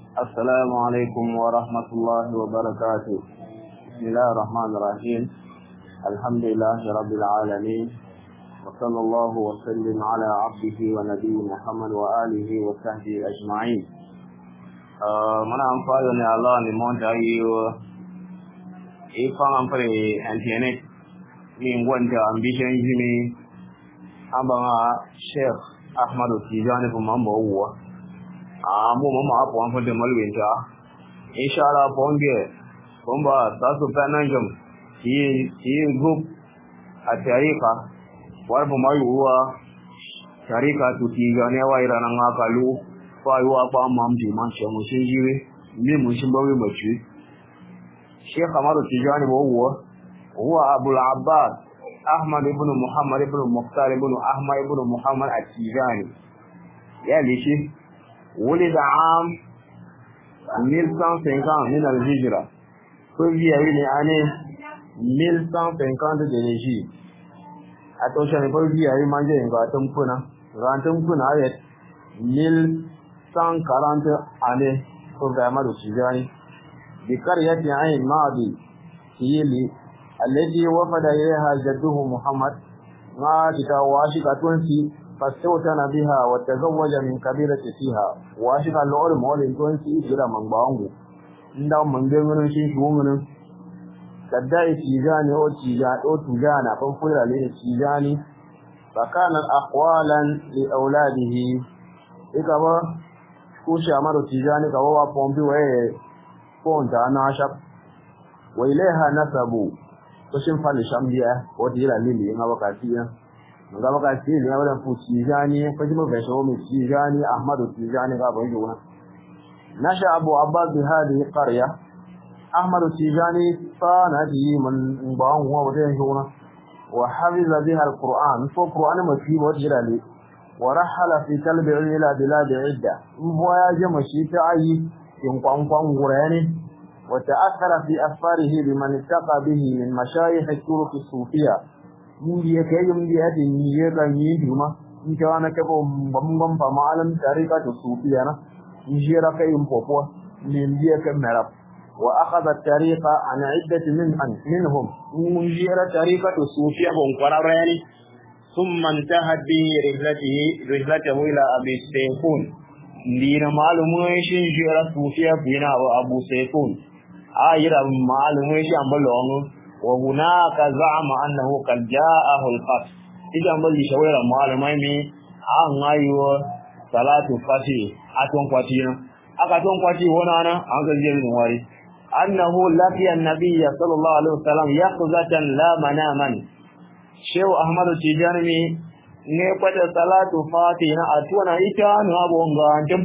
السلام عليكم ورحمة الله وبركاته. بسم الله الرحمن الرحيم. الحمد لله رب العالمين، وصلى الله وسلم على عبده ونبي محمد وآله وصحبه أجمعين. من أنفعني الله لمن تعيو إفهم أنفري أنتينك من وانت أمبيشن جمي أبا شيخ أحمد التيجاني فمامبا هو mu mama apo an fode malwinta inshallah bonge bomba tasu pananjum yi group a tarika warbu mayuwa tarika tutijane wa irana ngakalu fa yuwa pa mamji manche mushinjiwe mi mushimbawe machi Sheikh Amaru Tijani huwa Abu al-Abbas Ahmad ibn Muhammad ibn Mukhtar ibn Ahmad ibn Muhammad at-Tijani lishi ولد عام 1150 من الهجرة ففي يعني 1150 de l'Égypte. Attention, il faut dire il mange un gâteau kuna ayet 1140 années pour vraiment le Tijani بقرية عين ماضي هيلي التي وفد إليها جده محمد ما تتواشي كتونسي فاستوتن بها وتزوج من كبيرة فيها واشق اللور مولين تونسي إلى من بانغو عندهم من جمعنا شيء شومنا تدعي تيجاني أو تجانا فنفر عليه تيجاني فكانت أقوالا لأولاده إكبا كوشي أمر تيجاني كبوا بومبي وإيه فونتا ناشب وإليها نسبوا وشم فالشامبيا وديلا للي نبقاتيا ngaba ka ne wannan Tijani ko jima bai shawo mai Tijani Ahmadu Tijani ga ban yuna nasha Abu Abbas bi hadhihi qarya Ahmadu Tijani sanadi man ba'un wa wata yuna wa hafiza biha al-Qur'an fa Qur'an mafi wa jirali wa rahala fi kalbi ila bilad idda huwa ya jama shi ta ayi in kwankwan gurani wa ta'athara fi asfarihi biman ittaqa bihi min mashayikh al-turuq as-sufiyya mundi yake mundi yake ni kan yi duma in ka wana ka bambam fa malam tarika to sufiya na in jira kai in popo ni ndiye kan marab wa akhadha tariqa an iddat minhum mun jira tarika to sufiya bon qararani thumma intahat bi rihlatihi ila abi sayfun ndina malumu shi jira sufiya bina abu sayfun ayira malumu shi ambalongo وهناك زعم أنه قد جاءه الخط إذا ملي شويرا معلمين عن أيوة صلاة الفتي أتون فتينا أكتون فتي هنا أنا أنقل جيرين واري أنه لقي النبي صلى الله عليه وسلم يقظة لا مناما شيخ أحمد التجاني نقطة صلاة الفتي أتونا إتان وابونغا أنتم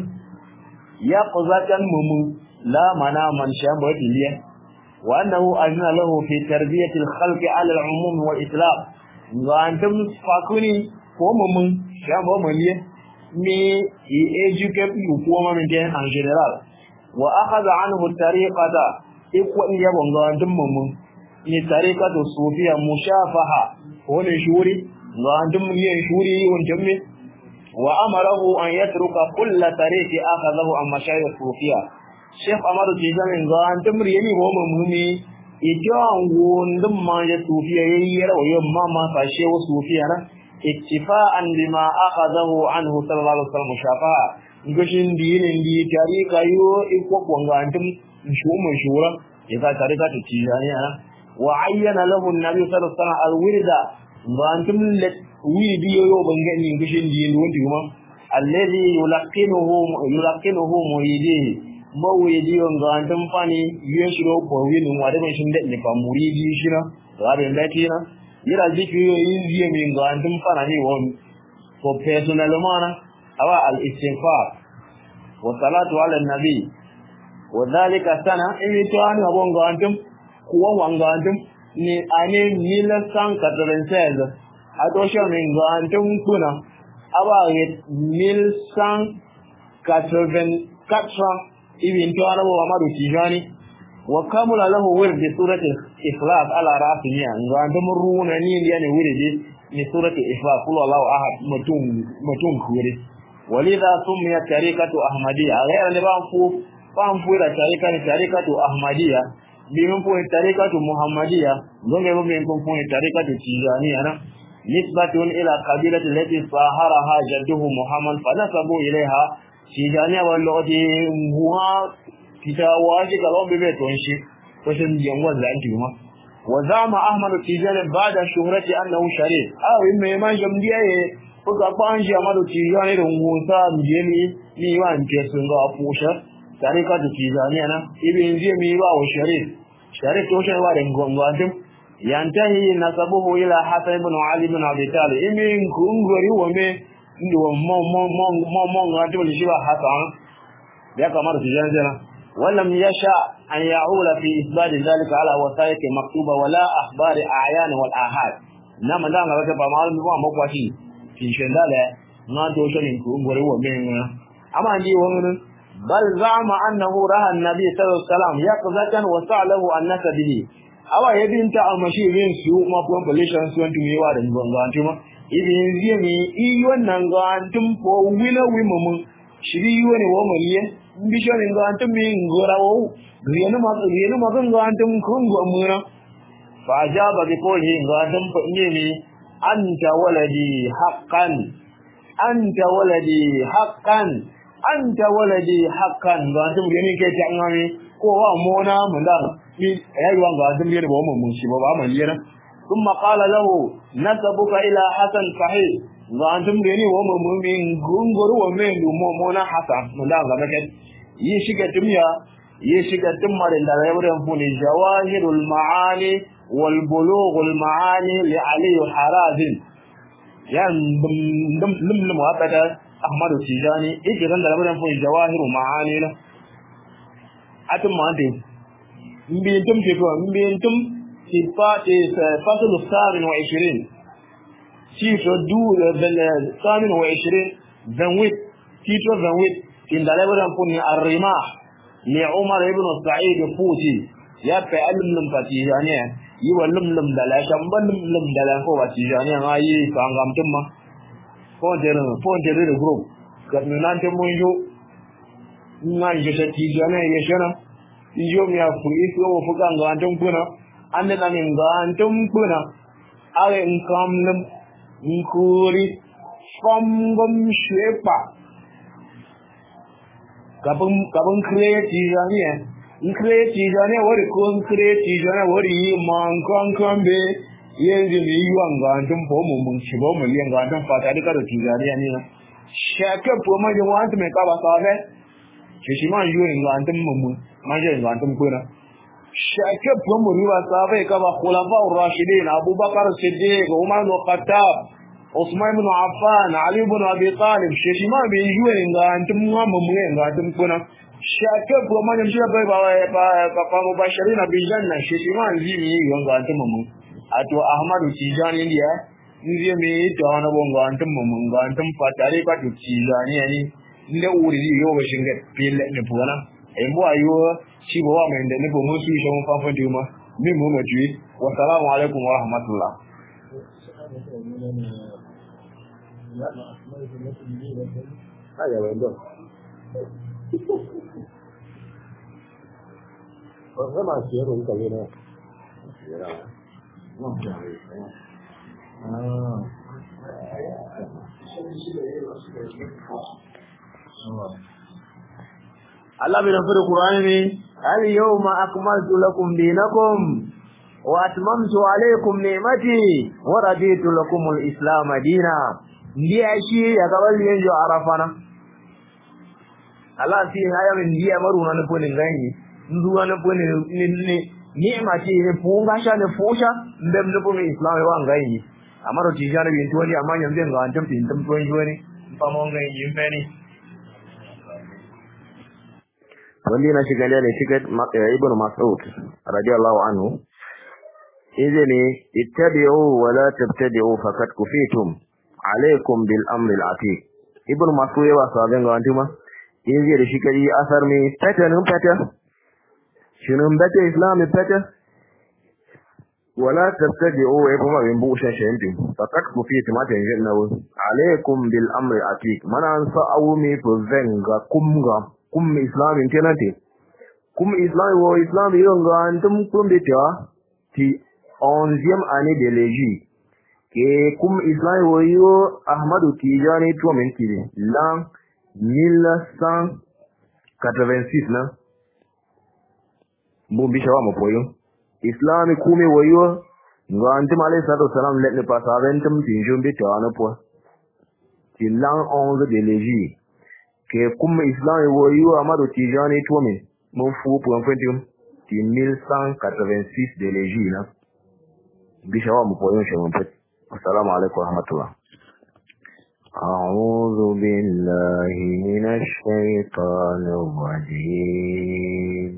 يقظة ممو لا مناما شابه ليه وأنه أذن له في تربية الخلق على العموم والإطلاق وأنتم فاكوني فومم شامو مليه مي يجوكم يفوما من جهة en général وأخذ عنه الطريقة إقوى يبون وأنتم مم ni طريقة الصوفية مشافهة ونشوري وأنتم ينشوري وأنتم وأمره أن يترك كل طريق أخذه عن مشايخ الصوفية Sheikh Amadu Tijani ga an tamri yani bo mamumi idan wondum ma ya sufiya yayi rawayo mama fa shehu sufiya na ittifa'an bima akhadahu anhu sallallahu alaihi wasallam shafa ngashin dinin di tarika yo iko konga antum shumu shura ya tarika ta Tijani na wa ayyana lahu an-nabi sallallahu alaihi wasallam al-wirda ga antum wirdi yo bangani ngashin dinin wonti kuma alladhi yulaqinuhu muridihi mawidi wanga antum fani yeshiro ko wini wade ban shin da fa muridi shira rabe latina yira zikiri yin min ga antum fana ne won for personal mana awa al istighfar wa salatu ala nabi wa dhalika sana imitani abonga antum kuwa wanga antum ni ane nila san katrenses adosha min ga antum kuna awa 1184 ibn Tawara wa Amadu Tijani wa kamula lahu wird surati al-ikhlas ala ra'sihi ngandum ruuna ni yani wirdi ni surati al-ikhlas qul Allahu ahad mutum kure walidha sumiyat tariqatu ahmadiyya ghayra ni ban fu fan fuera tarika to ahmadiyya bimin fuera tarika to muhammadiyya gonga bimin fuera tarika to tijaniya na nisbatun ila qabilati allati saharaha jadduhu muhammad fa nasabu ilaiha tijaniya wallahi huwa kitawaji kalon bibe tonshi kusan yanwan zanti ma wa zama ahmad tijani ba'da shuhrati annahu sharif mai man jamdiya kuka kwanji amado tijani da ngusa mjeni ni wanje sunga apusha tarika da tijani ana ibin je mi ba wa sharif to shan wa da ngwandim yantahi nasabuhu ila hasan ibn ali ibn abi talib imin kungori wa me ndo mo ngati wali shiba hasan ya kamar tijani jana ولم يشاء أن يعول في إثبات ذلك على وثائق مكتوبة ولا أخبار أعيان والآحاد نعم دعنا بك بمعلم بما مقواتي kinshin dala na to shirin ku gore wa men amma ndi wani bal zama annahu raha annabi sallallahu alaihi wasallam yaqzatan wa sa'alahu annaka bihi awa yabinta almashi bin su ma population su wantu mewa da gonga antuma idin ziye mi i wannan ga antum po wila wimumun shiri wani wa mariye bishonin ga antum mi ngorawo riyanu ma ga antum kun go mura fa jaba bi ko ni ga antum fa ne أنت ولدي حقا أنت ولدي حقا أنت ولدي حقا وأنتم يعني كتعني كوا مونا من دار أيوة وأنتم يعني بوم منشي بابا ملينا ثم قال له نسبك إلى حسن صحيح وأنتم يعني بوم من غنغر ومن مونا حسن من دار لكن يشيك تمر إلا يبرم فني جواهر المعاني والبلوغ المعاني لعلي حرازم يعني لم أبدا أحمد التجاني إيجي كان لابد في جواهر معاني له أتم ما أنتم مبينتم في فصل 29 تيتر دو 29 ذنويت تيتر ذنويت إن لابد في الرماح لعمر ابن سعيد فوتي يا فعلم فتيجاني yi wa lumlum da la shamba lumlum da la ko wa tijani an yi to an gamtin ma ko da group ga nan ta mun yo na je ta tijani ya shana yo mi ya fu isi o fu kan ga antum kuna an da min ga antum kuna ale in kam lum in kuri fambam shepa kabun create tijani in create tijani wari ko in create tijani wari man kan be yanzu mi yuwan ga antum po mun shi bo mun yin ga antum fata duka da tijani ne na shaka po ma jin wanta me ka ba sabe shi ma yuwan ga antum mun ma je ga antum ko na shaka po mu riwa sabe ka ba khulafa ar-rashidin abubakar siddiq umar bin khattab usman ibn affan ali ibn abi talib shi ma be yuwan ga antum mun ga antum ko na shaka ko manyan shi bai ba mubashirin bil janna shi ma zimi yonga antum mun ato ahmadu tijani ndiya ndiye me to wana bongo antum mun ga antum fatare ba to tijani ne inda uri yo ba shinga pile ne buwana e mo ayo shi bo wa mai da ne bo musu shi mun fafan duma mi mu maji wa salamu alaikum wa rahmatullah aya wendo Có mà sửa cũng cần như này. Vậy đó. Ngon rồi. Allah bin fara Qur'ani ne al-yawma akmaltu lakum dinakum wa atmamtu alaykum ni'mati wa raditu lakum al-islam dinan. Ndiye shi ya kawal yanzu arafana. Allah sai haya min ndiye maruna ne ko ne gani. Nduwa na pone ni'ma ce ne funga sha ne fosha ndem ne pone islam wa ngai amaro tijana bi ntoni amanya mbe nga antam tin tam toni joni pamo ngai yimbeni wanda na shiga ne ticket ibn mas'ud radiyallahu anhu idani ittabi'u wa la tabtadi'u faqad kufitum alaykum bil amr al atiq ibn mas'ud wa saben ga antuma inje da shi kai asar me pata shinun bata islam pata wala tabtadi'u wa kuma bin busha shayin faqad kufitum mata yin nawo alaykum bil amr al atiq mana an sa'u mi to zenga kumga kum islamin tenate Comme islam yo ngantum kumbe ta ti 11e année de l'Égypte. Que comme islam yo Ahmadu Tijani to mentiri l'an 1186 na mbumbi shawa mapoyo islam kume wayo ngantum alayhi salatu wasalam let ne pasaventum tinjumbe ta na po ti l'an 11 de l'Égypte. Que comme islam yo Ahmadu Tijani to men mon fou pour un point de 1186 de l'Égypte. Bishawa mupoyon shawan pet. Assalamu alaikum wa rahmatullah. أعوذ بالله من الشيطان الرجيم.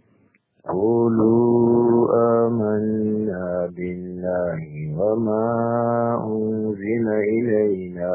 قولوا آمنا بالله وما أنزل إلينا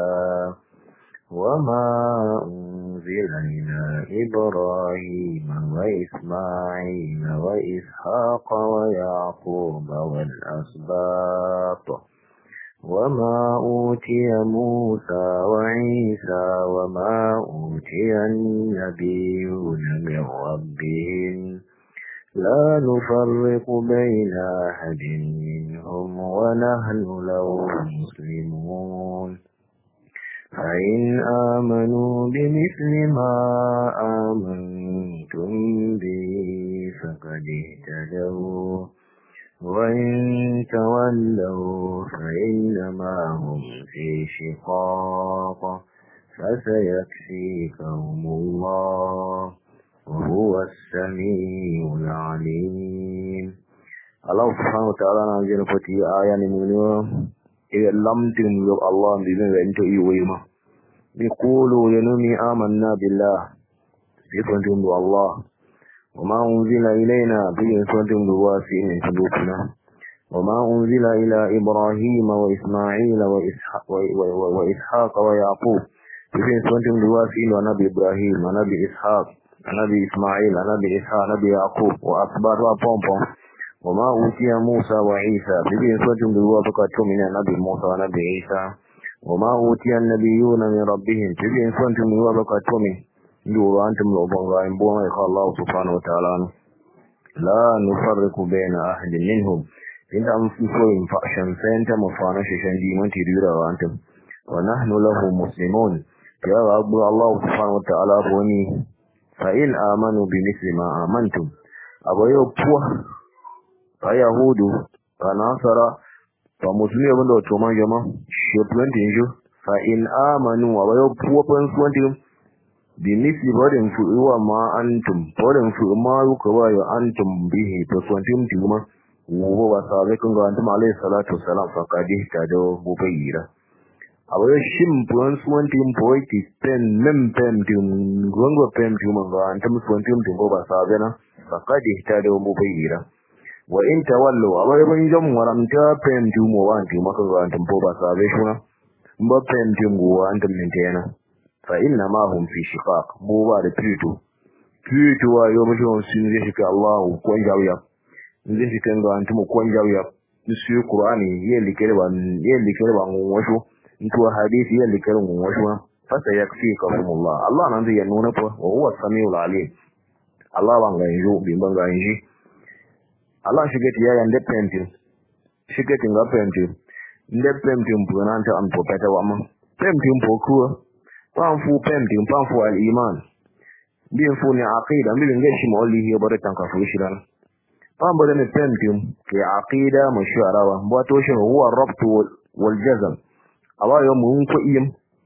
إلى إبراهيم وإسماعيل وإسحاق ويعقوب والأسباط وما أوتي موسى وعيسى وما أوتي النبيون من ربهم لا نفرق بين أحد منهم ونحن له مسلمون. فإن آمنوا بمثل ما آمنتم به فقد اهتدوا وإن تولوا فإنما هم في شقاق فسيكفيكهم الله وهو السميع العليم. الله سبحانه وتعالى نجل فتي آية نمونيو إذا لم تنظر الله بذنب أنت إيوهما يقولوا ينمي آمنا بالله بفنتم الله وما أنزل إلينا بفنتم دواسين فدوكنا وما أنزل إلى إبراهيم وإسماعيل وإسحاق ويعقوب بفنتم دواسين ونبي إبراهيم ونبي إسحاق ونبي إسماعيل ونبي إسحاق ونبي يعقوب وأصبار وطنطا وما أوتي موسى وعيسى بفنتم دواسين من نبي موسى ونبي عيسى وما أوتي النبيون من ربهم بفنتم دواسين دوروا أنتم لأبنغائم بوما يخال الله سبحانه وتعالى لا نفرق بين أحد منهم إن أنفسهم فأشن فأنت مفانا ششن ديمان تديرا وأنتم ونحن له مسلمون يا رب الله سبحانه وتعالى بني فإن آمنوا بمثل ما آمنتم أبا يبوه فيهود فناصر فمسلمين بندو تومان جمع شبلن تنجو فإن آمنوا أبا يبوه فانسوانتهم bimisli barin fu'uwa ma antum barin fu'u ma yuka wa ya antum bihi to kwantum tuma wo ba sabe kun ga antum alayhi salatu wassalam fa kadi ta do bo bayira awo shim puan suwantim poiti pen mem pem tum gongo pem tum ga antum suwantim tum ba sabe na fa kadi ta do bo bayira wa in tawallu awo ban jam waramta pem tum wa antum maka ga antum ba sabe shuna ba pem tum go antum mentena فإنما هم في شقاق بوبا ريبيتو كيتو يو مشون سينجي الله كون جاويا نجي كان انتم كون جاويا نسيو قراني يلي كربا وشو انتو حديث يلي كربا وشو فسيكفيكم الله الله نندي ينونا وهو السميع العليم الله بانغا يجو بيبانغا يجي الله شيغتي يا يند بنتي شيغتي غا بنتي ند بنتي بونانتا ام بوبتا وما بنتي بوكو panfu pemtin panfu al-iman bin fu ni aqida mi bin gashi mawli hiya baratan ka fu shiran pambo ne pemtin ke aqida musharawa mbato shi huwa rabt wal jazm awayo mun ko iyam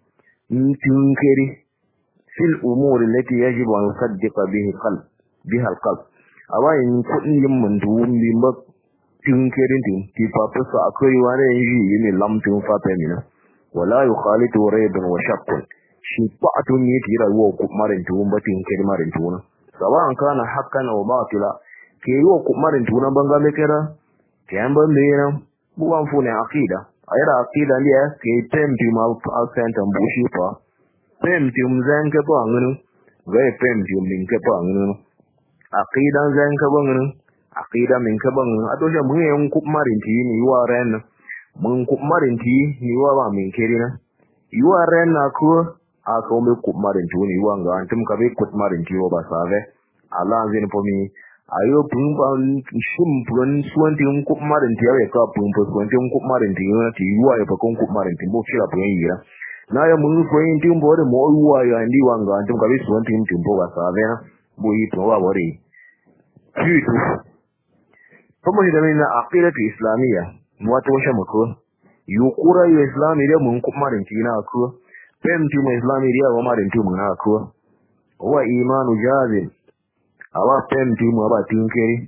tin keri fil umur allati yajibu an yusaddiqa biha al-qalb awayo ko iyam mun duwum bi mbak tin kerin tin ti papasa akwai wani yi ne lamtin fa pemina wala yukhalitu raybun wa shaqqun shi fa'atun ne tira wa kumarin tuwon batin kirmarin tuwon sawan kana hakkan aw batila ke yi wa kumarin tuwon banga me kira kan ban me yana buwan fu ne aqida ayra aqida ne ke tempi ma asentan bushi fa tempi mzan ke ba ngunu ga tempi min ke ba ngunu aqida zan ka ba ngunu aqida min ka ba ngunu ato ja mun yan kumarin ti ni wa ran mun kumarin ti ni wa ba min kirina yuwa ran na ko aka ome kumarin tuni wanga antum ka be kumarin tiwo ba save Allah zai nufa mi ayo pun ban shim pun suwantin kumarin tiya ya ka pun suwantin kumarin tiya ti yuwa ya fakon kumarin timbo kira pun yira na ya mun koyin timbo da mo yuwa ya ndi wanga antum kabi suwantin timbo ba sa bena bo yi to wa bore kitu kuma da na aqidatu islamiyya wato washe mako yukura ya islami da mun kumarin tina ko pem tu islami da wa marin tu mun na ko wa imanu jazim awa pem tu mu aba tinkeri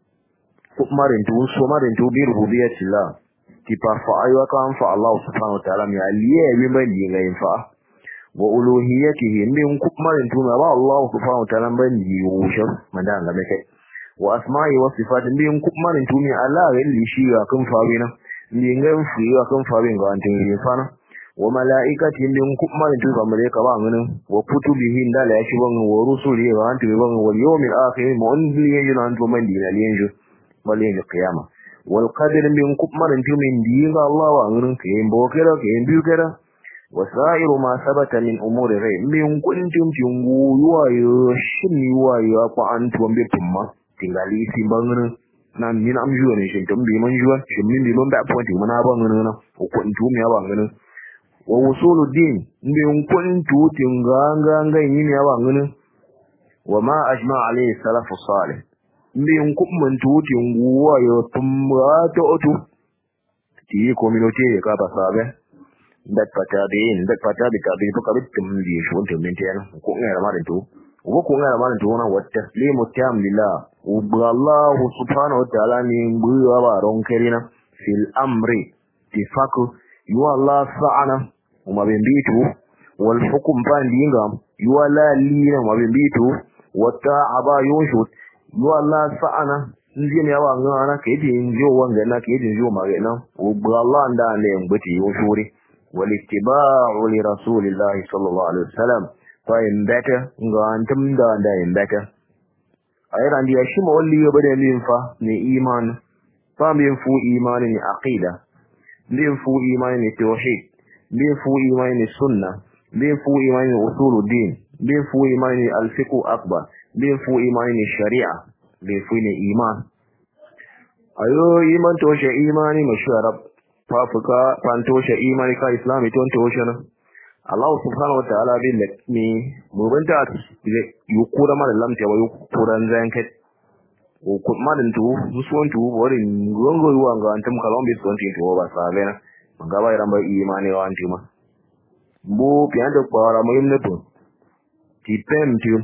kumarin tu so marin tu bi rububiyyatillah ti pa fa ayo kan fa Allah subhanahu wa ta'ala mi aliye bi ban di ga fa wa uluhiyyatihi min kumarin tu ma Allah subhanahu wa ta'ala ban di wusha madan ga kai wa asma'i wa sifati min kumarin tu mi Allah ga li shi ga kan fa bina ni ngan fi ga kan fa bin ga antin yi fa na wa malaikati min kumarin tu ba malaika ba ngana wa kutubihi ndala ya shi ban wa rusuli wa antu ban wal yawmil akhir mu'anzil yajun antu man dina liyanju wal yawmil qiyamah wal qadr min kumarin tu min dinga Allah wa ngana ke mbokera ke mbukera wa sa'iru ma sabata min umuri ghaib min kuntum jungu yuwa shin yuwa ya kwa antu ambe pumma tingali simbangana nan min am juwa ne shin tumbi man juwa shin min bi man ba point mana ba ngana ko kuntum ya ba ngana wa usuluddin mbin kuntu tinganga ngai ni ya wangana wa ma ajma alayhi salafu salih mbin kumman tu tinguwa yo tumba to otu ti community ka ba sabe dat pata bi tabi to kabit tumbi shon tumbi tena ko ngara ma to ko ngara ma to na wa taslimu tam lillah Allah subhanahu wa ta'ala ni mbuwa ba ron kerina fil amri tifaku yu Allah sa'ana umabembitu wal hukum bandinga yuwala lina umabembitu wata aba yunshut yuwala sa'ana nzini yawa ngana kedi njo wanga na kedi njo magena uballa ndane ngati yunshuri wal ittiba'u li rasulillahi sallallahu alaihi wasallam fa imbata ngantum da imbata ayran dia shima walli yobade min fa ni iman fa min fu imani ni aqida min fu imani ni tauhid bin fu imani sunna bin fu imani usuluddin bin fu imani al-fiqh akbar bin fu imani sharia bin fu ne iman ayo iman to she imani masharab fafuka fanto she imani ka islami ton to she na Allah subhanahu wa ta'ala bin ni mubanta yukura mal lamta wa yukuran zanket o kuma din to musuwan to worin gongo yuwanga antum kalombe son to ba sabena ngaba iramba imani wa antima bu piando para muhimne to tipem tiu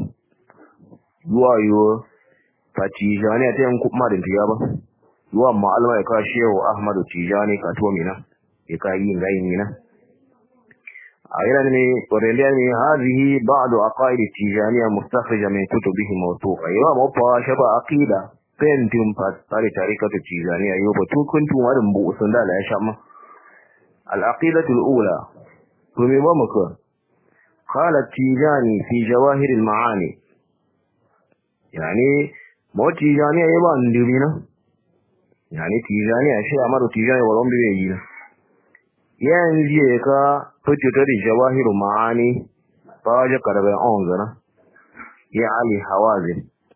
yuayo patijani atem kuma din tiyaba yuwa ma'alma ka shehu ahmadu tijani ka to mina e ka yi ngai mina ayran ni koreliya ni hadhihi ba'd aqaid tijaniya mustakhrija min kutubihi mawtuqa yuwa mo pa shaba aqida pentum pat tarikatu tijaniya yuba to kuntu warin bu usunda la ya shama العقيدة الأولى ومبامك قال التيجاني في جواهر المعاني يعني مو تيجاني أيضا ندبنا يعني تيجاني أشياء أمر تيجاني ولم بيجينا يعني جيكا فتتري جواهر المعاني فاجة قربة أنظر يا علي حوازن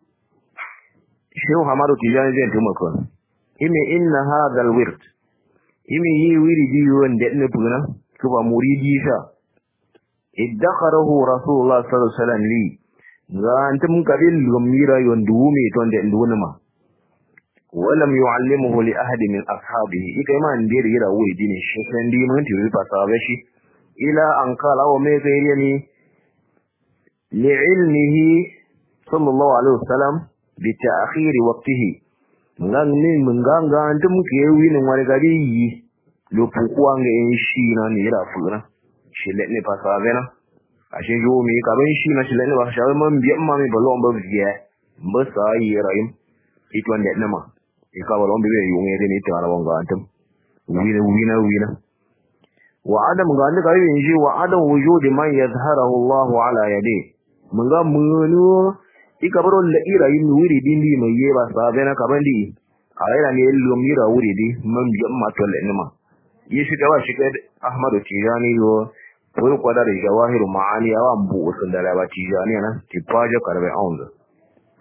شو أمر تيجاني زين تمكن إن هذا الورد imi yi wiridi wanda ne buna kuba muridi sha iddakarahu rasulullah sallallahu alaihi wasallam li ga antum kabil gumira yondu me to da nduna ma walam yuallimuhu li ahad min ashabihi ikai man dir gira wiridi ne shi kan di mun tiri fasabe shi ila an qala wa me gairi ni li ilmihi sallallahu alaihi wasallam bi ta'khir waqtihi ngang ni munganga antum ke winin wani gari yi lopu kuwange en shi na ni ra funa shi le ne pasa vena a shi jo mi ka ben shi na shi le ne ba sha man bi amma mi balon ba biye mbasa yi raim itwan de nama e ka balon bi yunge de ni ta wanga antum wina wa adam ga ni kai yin shi wa adam wujudi man yazharahu Allah ala yadi mun ga mun ikabaro la ira yin wuri dindi mai yeba sabe na kabandi ayira ne lum ira wuri di man bi amma to le nima yishi da shi ga Ahmadu Tijani yo ko ko da jawahiru maani awa mbu sun da ba Tijani na tipaje karbe aunga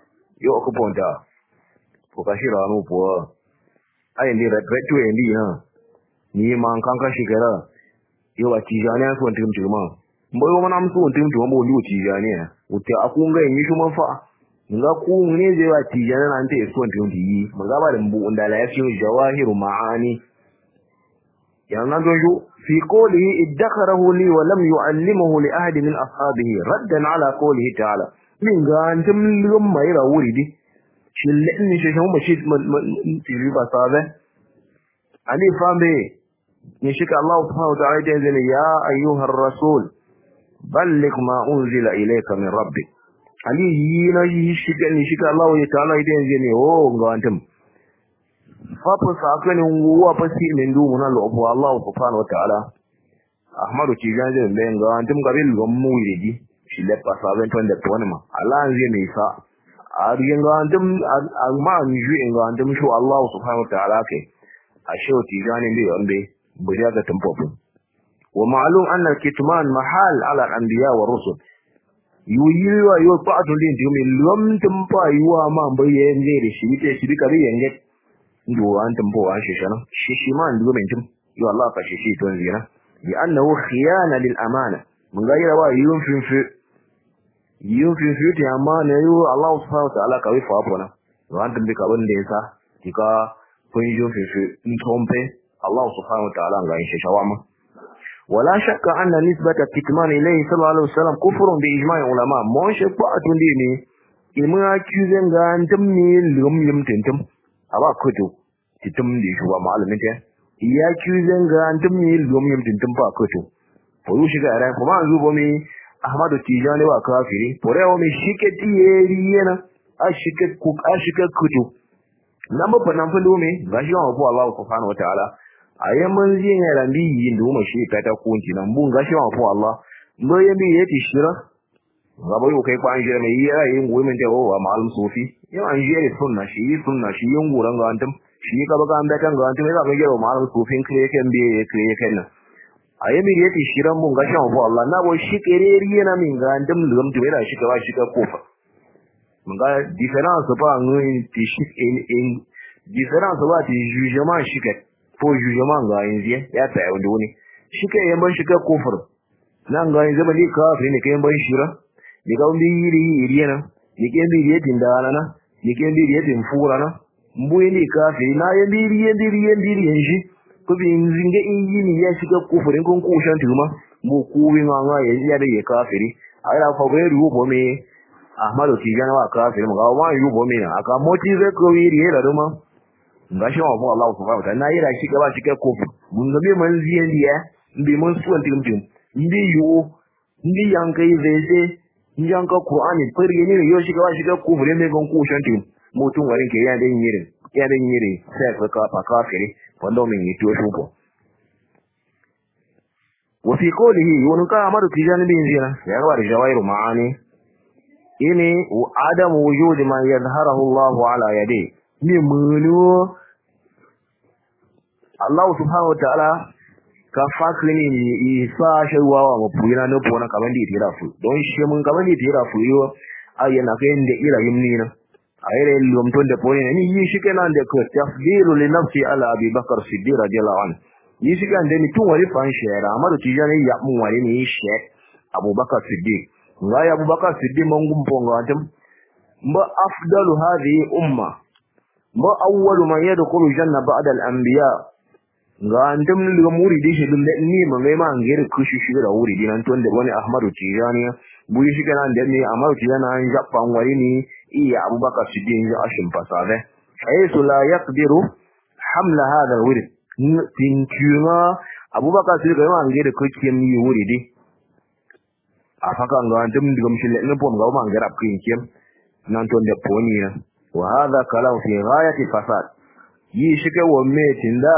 yo ko ponta ko ka shi ranu po ai ni retu ndi ha ni man kan ka shi gara yo wa tijani so ntim tuma mbo yo mana msu ntim tuma mbo ndi tijani uti akunga yin shi man fa nga ku ne je wa tijani nan te so ntim yi maga ba da mbu ndala ya fi jawahiru maani yana dojo fi qawlihi idakharahu li wa lam yu'allimuhu li ahad min ashabihi raddan ala qawlihi ta'ala min ga antum lum mai rawuri shillen ni sheshan mu shi tiri ba sabe ali fambe ni shika Allah subhanahu wa ta'ala yanzu ya ayyuhar rasul balligh ma unzila ilayka min rabbik ali yina yi shika ni shika Allah ya ta'ala yanzu ne o ga antum fafa sakanin wa fasi min du mun Allah subhanahu wa ta'ala ahmadu ci ganje ben ga antum gabil gomu yidi shi le pasaben ton de tonma Allah zai mai sa a riyan ga antum amma ni ju in ga antum shu Allah subhanahu wa ta'ala ke a shi ti gane bi wanda buriya ga tampofu wa ma'lum anna al-kitman mahal ala al-anbiya wa rusul yuyi wa yo ta'atu din dimi lum tumpa yuwa ma bayen ne da shi te shi ka riyan ne ndo an tampo an shi shana shi ma ndo men tum yo Allah ka shi to zira bi annahu khiyana lil amana mun ga yawa yun fi ta amana yo Allah subhanahu wa ta'ala ka wi fa bona to an tambi ka wanda yasa kika kun yun fi in tompe Allah subhanahu wa ta'ala ga shi shawama ولا شك أن نسبة الكتمان إليه صلى الله عليه وسلم كفر بإجماع العلماء ما شفاء تنديني إما كيزن غان تمني لم يمتنتم أبا كتو تتمني شوى معلمته إيا كيزن غان تمني لم يمتنتم با كتو فيوشك أران فما أزوبومي أحمد التيجاني وكافري فريومي شكتي يرينا أشكت كتو نما فنفلومي غاشيوان أبو الله سبحانه وتعالى ayyaman zin ya rambi yin duma shi ta kunci nan bun gashi wa fa Allah ndo yambi yati shira gaba yau kai kwan jira mai yayin goyi min tawo wa malum sufi yau an jere sunna shi yin goran ga antum shi ka baka an da kan ga antum ya ga jira malum sufin kire kan biye kire kan nan ayyami yati shira bun gashi wa fa Allah na bo shi kereri yana min ga antum lum to yana shi ka ba shi ka kofa mun ga difference ba ngun ti shi in difference ba ti jugement shi ka ko jugement ga yanzu ya tsaya wanda wani shi kai yan ban shiga kofar nan ga yanzu bali ka fi ne kai ban shira ni ga wanda yiri yana ni ke bi yetin da ana ni ke bi yetin fura na mbu ni ka fi na yan biri yanzu ko bi zinga injini ya shiga kofarin kun kushan tuma mu kuwi nga yanzu ya da ya kafiri ai da fa ga rubo me ahmadu tijana wa kafiri mu ga wa rubo me aka motive ko yiri ya da ma gashi wa mu Allah subhanahu wa ta'ala na yira shi gaba shi kai kofu mun ga me man ziyan diya mbi mun suwan timtim mbi yo mbi yankai zeze mbi yanka qur'ani fari ne yo shi gaba shi kai kofu ne gon ku shantim mutun warin ke ya da yire sai ka fa kafiri wanda min yi to shugo wa fi qawlihi yunun ka amadu tijani bin zina ya ga da jawairu ma'ani ini adamu wujudi man yadhharahu Allah ala yadi ni mulu Allah subhanahu wa ta'ala ka fakri ni isa shaywa wa mapuyina no pona kabandi tira fu don shi mun kabandi tira fu yo ayana kai da ira yimni na ayre lum ton de poni ni yi shi kenan da ko tafdilu li nafsi ala abi bakr siddiq radiyallahu anhu yi shi kan da ni tun wari fan shera amadu tijani ya mun wari ni shi abubakar siddiq ngai abubakar siddiq mangum ponga atam ba afdalu hadhihi umma ba awwalu man yadkhulu janna ba'da al-anbiya ga andam liga muridi shi dum ni ma mai ma ngere kushi shi da wuridi nan ton da wani ahmadu tijani buyi shi kana da ni ahmadu tijani an jappa wari ni iya abubakar siddiq ya ashim fasade haythu la yaqdiru hamla hadha al-wird tin kuma abubakar siddiq ga ma ngere kushi mi wuridi afaka ga andam liga mshile ne pon ga ma ngere apkin kiem nan ton da poni na وهذا كلام في غاية الفساد يشك وميتين دا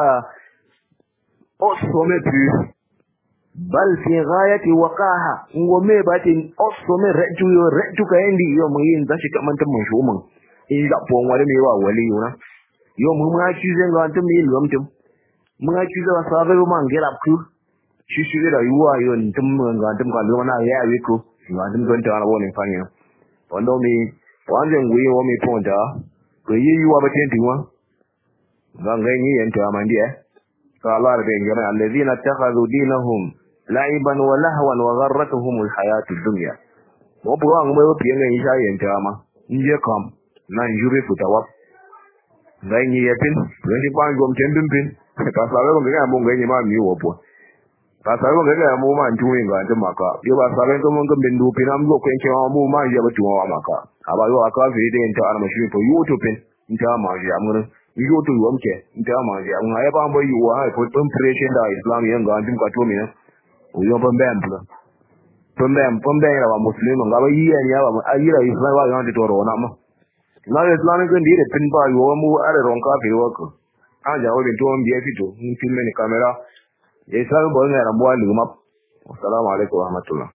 أصومي بي بل في غاية وقاها وميباتين أصومي رجو كايندي يوم ين داشك من تمن شومن إذا بون ولي ميوا ولي يونا يوم ما كيزن غانتم ميل غمتم ما كيزن سابه ما نجرب كو شيشي دا يوا يون تم غانتم كان يونا يا ويكو غانتم كنت أنا بونين فانيا وندو مي wanje nguye wa mi ponda ko yi wa ba ten tiwa ganga ni yenta amandi ka Allah da ngara alladhina takhadhu dinahum la'iban wa lahwan wa gharratuhum alhayatu ad-dunya wo bu ang mo pi ngai sha yenta ma nje kam nan jure futawa ngai ni yetin ni ba ngom ten pin ka sabe ko ga mo ngai ni ma mi wo po ka sabe ko ga mo ma ntuwe ga ta maka yo ba sabe ko mo ngam bindu pin am go ko en kewa mo ma ya ba tuwa maka aba yo aka fi de enta ana ma shi po youtube pin nta ma ya mun yo to yo mke nta ma ya mun ya ba mo yo wa ko pun pressure da islam yan ga ndim ka to mi na o yo ban ban bla pembe ya wa muslim ga ba yi ya ba ayira islam wa ga to ro na ma na islam ko ndi de pin ba yo mu are ron ka fi wo ko anja o de to on biye fito ni filme ni camera ya sa bo ne ra mo ali ma assalamu alaikum wa rahmatullah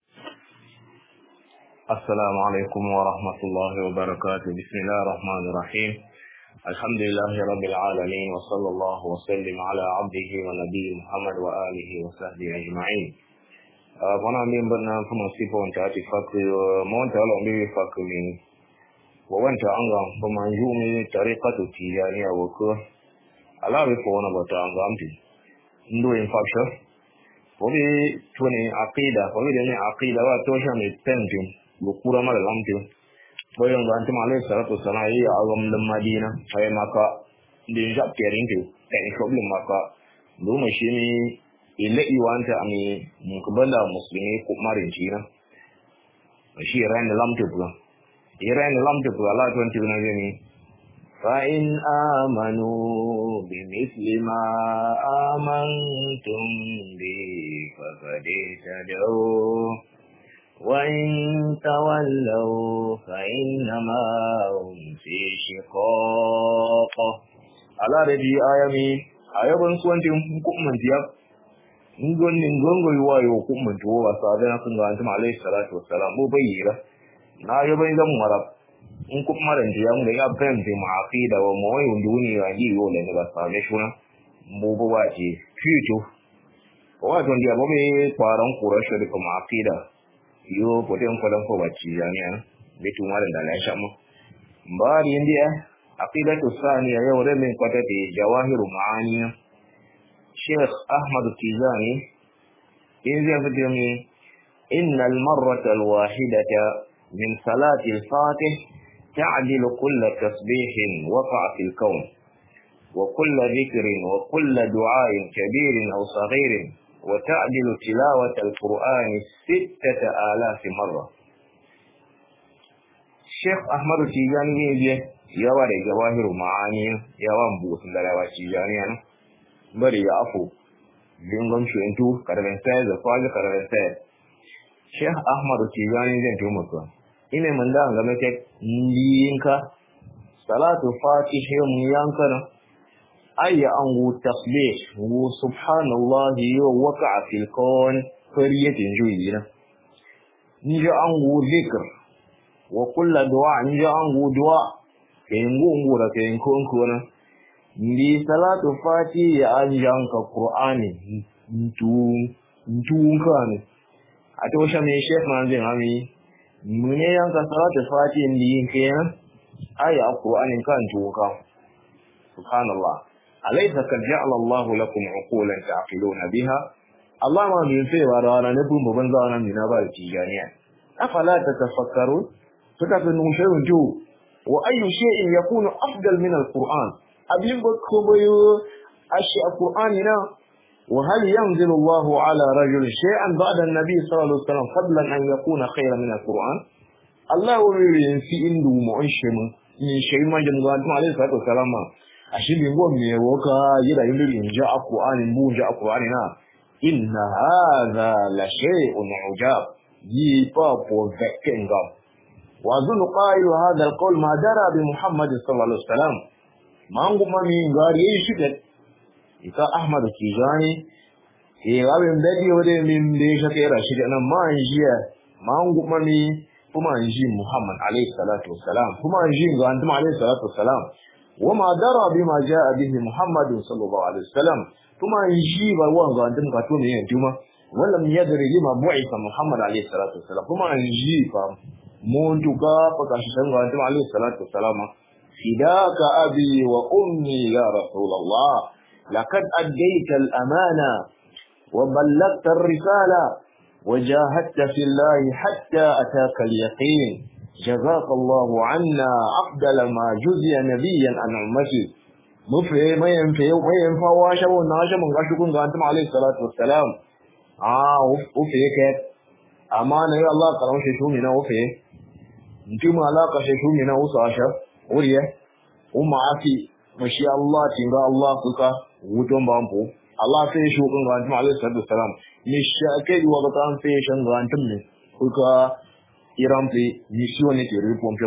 السلام عليكم ورحمة الله وبركاته بسم الله الرحمن الرحيم الحمد لله رب العالمين وصلى الله وسلم على عبده ونبي محمد وآله وصحبه أجمعين وانا من بنا كما سيفا وانت اتي فاكر موانت على امبي فاكر من وانت عنغا فما يومي طريقة تيجانية وكو على رفونا بطا عنغا امتي ندو انفاكشر وبي توني عقيدة وبي دني عقيدة واتوشا من التنجم بكورا مالا لامتي ويوم بانتم عليه الصلاة والسلام هي أغم للمدينة فهي مكا دي نجاب كيرينتو تاني شوب لمكا دو مشيني ile iwanta ami mukbala muslimi ko marin jina shi ran lamtu bla iran lamtu bla la 20 na gani fa in amanu bi misli ma amantum bi faqad tadaw wa in tawallaw fa innama hum fi shiqaq ala rabi ayami ayaban suwantin hukumman tiyab ngongo yuwayo kuma to wa sabe na kun ga antum alayhi salatu wassalam bo bayira na yo bai zan marab in kuma ran ya mun ga ban da ma'aqida wa moyi unduni wa ji yo ne ba sabe shuna bo bo waje fito wa don dia bo me kwaran qurashu da ma'aqida yo poten kwalan ko baci jami'a bitu malan da la shamu bari india aqidatu saniya yau da min kwatati jawahiru ma'ani شيخ أحمد التيجاني إذا بدمي إن المرة الواحدة من صلاة الفاتح تعدل كل تسبيح وقع في الكون وكل ذكر وكل دعاء كبير أو صغير وتعدل تلاوة القرآن 6,000 مرة. شيخ أحمد التيجاني يواري جواهر معاني يوان بوث للوى التيجاني bari ya afu bingon shuentu karaben sai da faga karaben sai Sheikh Ahmad Tijani zan to mutu ine man da ga make yinka salatu fatihi mun yankana ayya angu tasbih wa subhanallahi wa waqa'a fil kawn fariyatin juyi na ni ga angu zikr wa kullu du'a ni ga angu du'a kayin gungu da kayin konkona ndi salatu fati ya anjanka qur'ani ntunkane atosha me sheikh manze ami mune yanka salatu fati ndi kenan aya qur'ani kan tunka subhanallah alaysa kad ja'ala Allah lakum 'uqulan ta'qiluna biha Allah ma min sai warana ne bun ban zawana min na ba tijaniya afala tatafakkarun suka tunu shay'un ju wa ayyu shay'in yakunu afdal min al-qur'an abin ko bayo ashi alqur'anina wa hal yanzilu Allah ala rajul shay'an ba'da an-nabi sallallahu alaihi wasallam qabla an yakuna khayran min alqur'an Allah wuri fi indu mu'ashim ni shay ma jam ga tuma alaihi salatu wasallam ashi bin go me woka yida yin ja alqur'anin bu ja alqur'anina inna hadha la shay'un ujab yi pa po vekenga wa zunu qailu hadha alqawl ma dara bi Muhammad sallallahu alaihi wasallam mangu mami ngari shi da ita Ahmad Tijani abin dadi wade min da ya kera shi da nan man jiya mangu mami kuma ji Muhammad alayhi salatu wassalam kuma ji ga antum alayhi salatu wassalam wama dara bima jaa bihi Muhammad sallallahu alaihi wasallam kuma ji ba wan ga antum ka to ne yantuma wallam yadri lima bu'itha Muhammad alayhi salatu wassalam kuma ji fa mun tuka faka shi san ga antum alayhi salatu wassalam fidaka abi wa ummi ya rasulullah laqad addaita al-amana wa ballaghta ar-risala وجاهدت في الله حتى أتاك اليقين جزاك الله عنا أفضل ما جزي نبيا عن أمتي مفهي ما ينفع واشا وناشا من غشكم أنتم عليه الصلاة والسلام وفي كيف أمانة يا الله قرام ششومنا وفي انتم علاقة ششومنا وصاشا وريه ومعافي مشي الله تنغى الله كوكا وتم بامبو Allah sai shi hukun ga antum alaihi salatu wassalam ni shakai wa batan sai shan ga antum ne kuka iran fi mission ne tiri pompe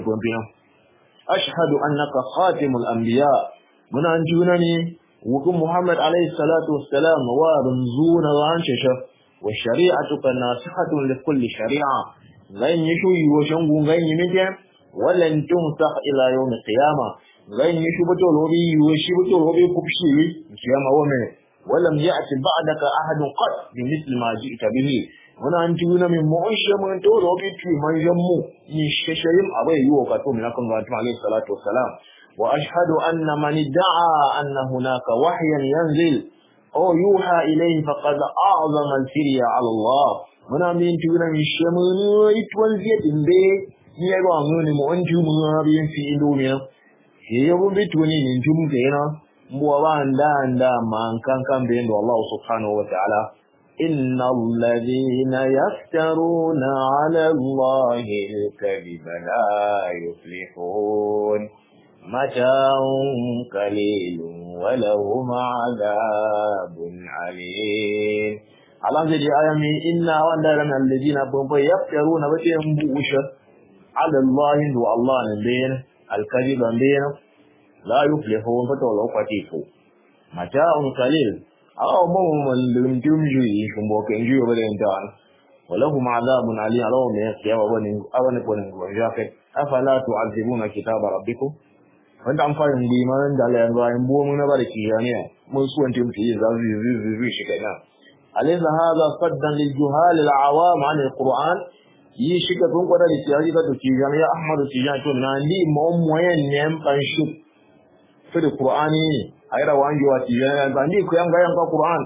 ashhadu annaka khatimul anbiya muna anjuna ne hukun Muhammad alaihi salatu wassalam wa runzuna wa anshasha wa shari'atuka nasihatun li kulli shari'a zan yi shuyi wa shangun gan yi mike walan tumsah ila yawm al-qiyamah zan yi shubato lobi wa shibato lobi kubshi kiyama wa me ولم يأتي بعدك أحد قط بمثل ما جئت به هنا أنتون من معش من تولو بيتي من يمو نششيم أبي يوقع من أكون عليه الصلاة والسلام وأشهد أن من ادعى أن هناك وحيا ينزل أو يوحى إليه فقد أعظم الفرية على الله هنا أنتون من شمن يتوزيت به يرغمون مؤنتم مهابين في إندوميا يبون بيتوني من جمكينا وَوَانْدَانْدَا مَنْ كَنْ بِينُ الله سبحانه وتعالى إِنَّ الَّذِينَ يَفْتَرُونَ عَلَى اللَّهِ الْكَذِبَ لَا يُفْلِحُونَ مَتَاعٌ قَلِيلٌ وَلَهُمْ عَذَابٌ أَلِيمٌ على هذه الآية إِنَّ وَانْدَانَا الَّذِينَ يَفْتَرُونَ بِهِمْ على الله والله بين الكذب بين لا يفلحون فتولوا فتيفوا متاع قليل أو من لم تمجي شمبوكين جيو بدين ولهم عذاب عليم لهم يقيا وبن وجاكت أفلا تعذبون كتاب ربكم وانت عم فاهم بيمان دالين رايم بو من باركي يعني من سوى انتم في زي شكنا أليس هذا صدا للجهال العوام عن القرآن يشكا تنقل لسياجة تجيجان يا أحمد تجيجان تناندي مؤموين نيم قنشب في القرآن أيضا وانجي واتجان عندي كيام غيام القرآن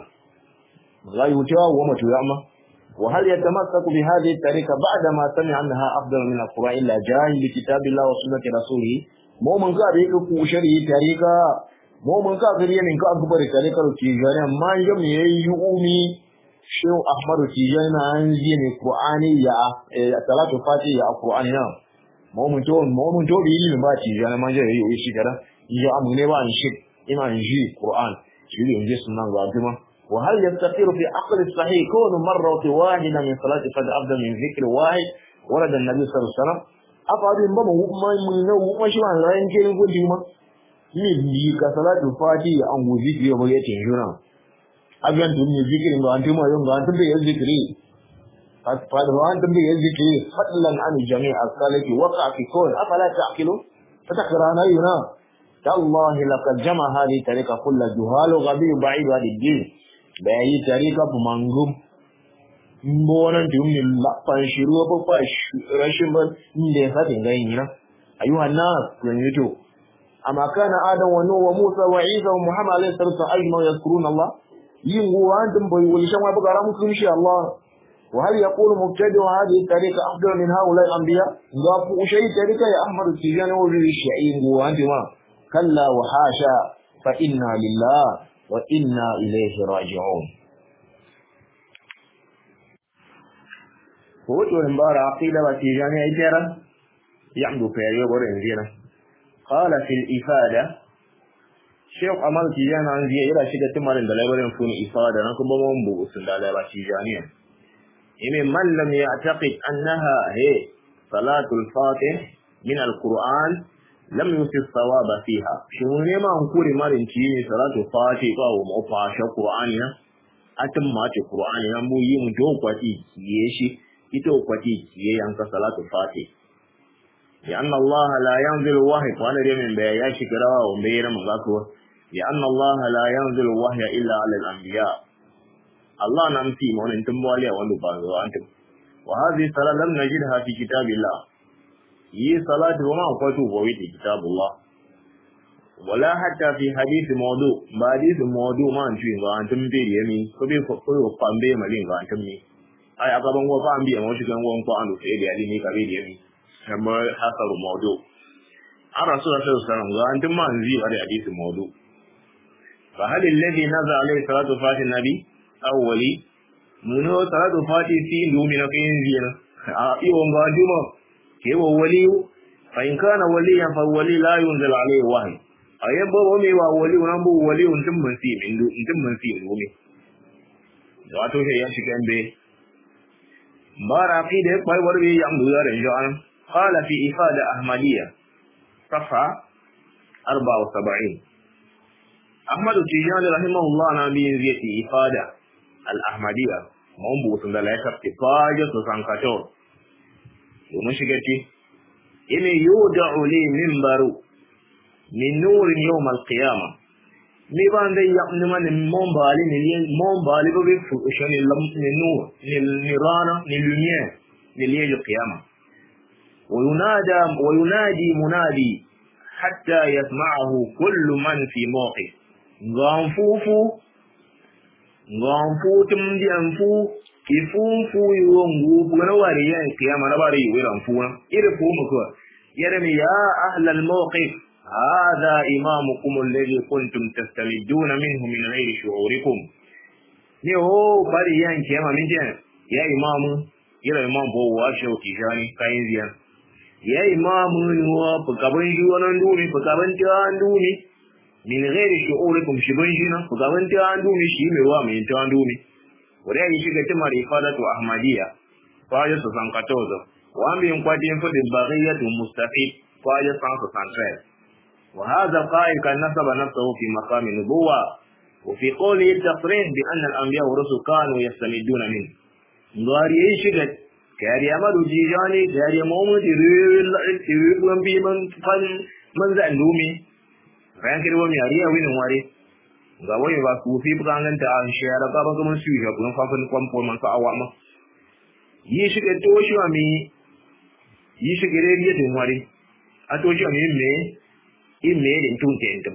لا يتوى وما تياما وهل يتمسك بهذه الطريقة بعدما سمع أنها أفضل من القرآن إلا جاهل بكتاب الله وسنة رسوله مؤمن قابل كوشري طريقة مؤمن قابل يمين كأكبر طريقة تجيجان ما يوم يؤمي شو أحمد تجيجان أنزي من القرآن يا صلاة الفاتحة يا القرآن نعم مؤمن تو بيجي من بعد تجيجان ما جاء يشي كذا يا أمني وان شيء إما نجي القرآن شو ينجي سنة قادمة وهل يستقر في عقل الصحيح كون مرة واحدة من صلاة الفجر أفضل من ذكر واحد ورد النبي صلى الله عليه وسلم أفضل مما ما ما شو عن رأي كذا يقول ديما نبي كصلاة الفجر أم ذكر يوم يتنجونا أبيان تبني ذكر إنه أنتم يوم أنتم بيذكر فهذا أنتم بيذكر فضلا عن الجميع الصالح وقع في كون أفلا تعقلوا فتكرهنا ينا تالله لقد جمع هذه الطريقة كل جهال غبي بعيد عن الدين بأي طريقة بمانغوم مبونا تيومي لقان شروع بفاش رشمبا ندفع تنغينا أيها الناس ينيتو أما كان آدم ونوح وموسى وعيسى ومحمد عليه الصلاة والسلام أجمعوا يذكرون الله ينقوا أنتم بيولشوا بقرا مسلم شاء الله وهل يقول مبتدع هذه الطريقة أفضل من هؤلاء الأنبياء ضافوا شيء طريقة يا أحمد التجاني وجه الشيعين وأنتم كلا وحاشا فإنا لله وإنا إليه راجعون هو المبارا عقيدة وتيجاني ايترا يعمدو فيريو برنزينا قال في الإفادة شيخ أمال تيجانا عنزي إلى شكة تمارين دلائبرين فون إفادة نكم بمنبو سندالة تيجانيا إمن من لم يعتقد أنها هي صلاة الفاتح من القرآن لم يصف الصواب فيها شنو ما نقول مارين تيجي صلاة الفاتح أو مفاشا قرآننا أتمات القرآن مو يمجو قتي يشي ito kwati kiye yanka salatu fati ya anna Allah la yanzilu wahyi wala remin da ya shi garawa wanda yana magako ya anna Allah la yanzilu wahya illa ala al-anbiya Allah namti mon intum waliya wanda ba zo antum wa hadhihi salat lam najidha fi kitabillah yi salatu wa ma kwatu wa witi kitabullah wala hatta fi hadith mawdu ba hadith mawdu ma an tuin ga antum be yemi ko be ko pambe malin ga antum ni ai aka ban wa fa ambi mo shi kan won ko an do fe da ni ka be yemi amma hasaru mawdu an rasulullah sallallahu alaihi wasallam ga antum ma anzi wa hadith mawdu fa hal alladhi nazala alayhi salatu fati nabi awwali muno salatu fati fi ndumi na kin zina a iyo ga duma ke wa wali fa in kana waliyan fa wali la yunzal alayhi wahyi ayabbo bo mi wa wali wannan bu wali untum ban si min ndumi wato he ya shiga be baraqi de kwai warbi ya mu da ran jan qala fi ifada ahmadiyya safa 74 ahmadu tijani rahimahullah na bi ziyati ifada al ahmadiyya mun bu sun da la yakti faja to sankato domin shiga ce ina yud'u li minbaru min nurin yawm al-qiyamah mi ban da yaqni man mon bali bo bi fushani lam ni nur ni rana ni lumière ni liye al-qiyamah wa yunadi munadi hatta yasma'ahu kullu man fi mawqif ngamfu tumdianfu kifunfu yongu bwana wari ya kiyama na bari wiran funa ire fu muko yarmi ya ahla al-mawqif hadha imamukum alladhi kuntum tastamiduna minhu min ghairi shu'urikum ni ho bari ya kiyama min je ya imamu ira imam bo wa shauki jani kayin ziya ya imamu ni wa fukaban ji wannan dumi fukaban ta dumi min ghairi shu'urikum shibun jina fukaban ta dumi shi mai wa mai ta dumi wanda yi shiga timar ifadatu ahmadiyya faje su san katozo wambi kwati fudin baghiyatu mustaqim faje san su san sai wa hadha qa'il kan nasaba nafsuhu fi maqam nubuwa wa fi qawli taqrin bi anna al-anbiya wa rusul kanu yastamiduna min ngari yi shiga kariya madu jijani kariya muhammadu riwil bi man fan man za ndumi ran kirwo mi ariya winin ware ga wani ba su fi bukangan ta an shayar da ba kuma su ya kun fafin kwamfo man sa awa ma yi shiga to shi wa mi yi shiga rediyo din wari a to shi wa mi me in me din tun tentum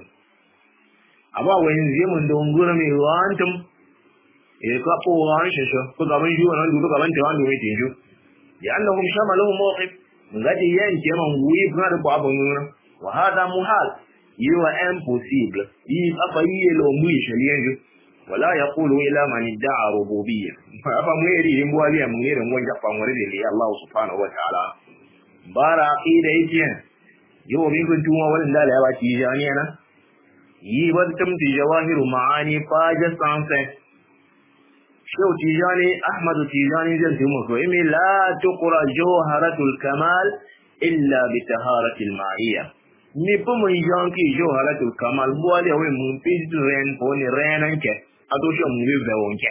aba wani zaman da ngura mi wantum e ka po wan shi so ko ga ban ji wannan duka gaban ta wanda mai tinju ya annahum shamaluhum mawqif ngadi yan ke man guyi ba da babun wa hada muhal yiwa impossible yi apa yi lo mu shaliyanju wala yaqulu ila man da'a rububiyya fa mu yiri din buwali mu yiri ngon jafa ngore de Allah subhanahu wa ta'ala bara aqida yake yo mi kun tuma wannan da ya baci jani ana yi wadda ti jawahiru ma'ani faja sanse shau tijani ahmad tijani zai tuma ko imi la tuqra jawharatul kamal illa bi taharatil ma'iyya ni po mo yanki jawharatul kamal buwali we mun pidu ren ko ni renan ke ato shi mun be wonke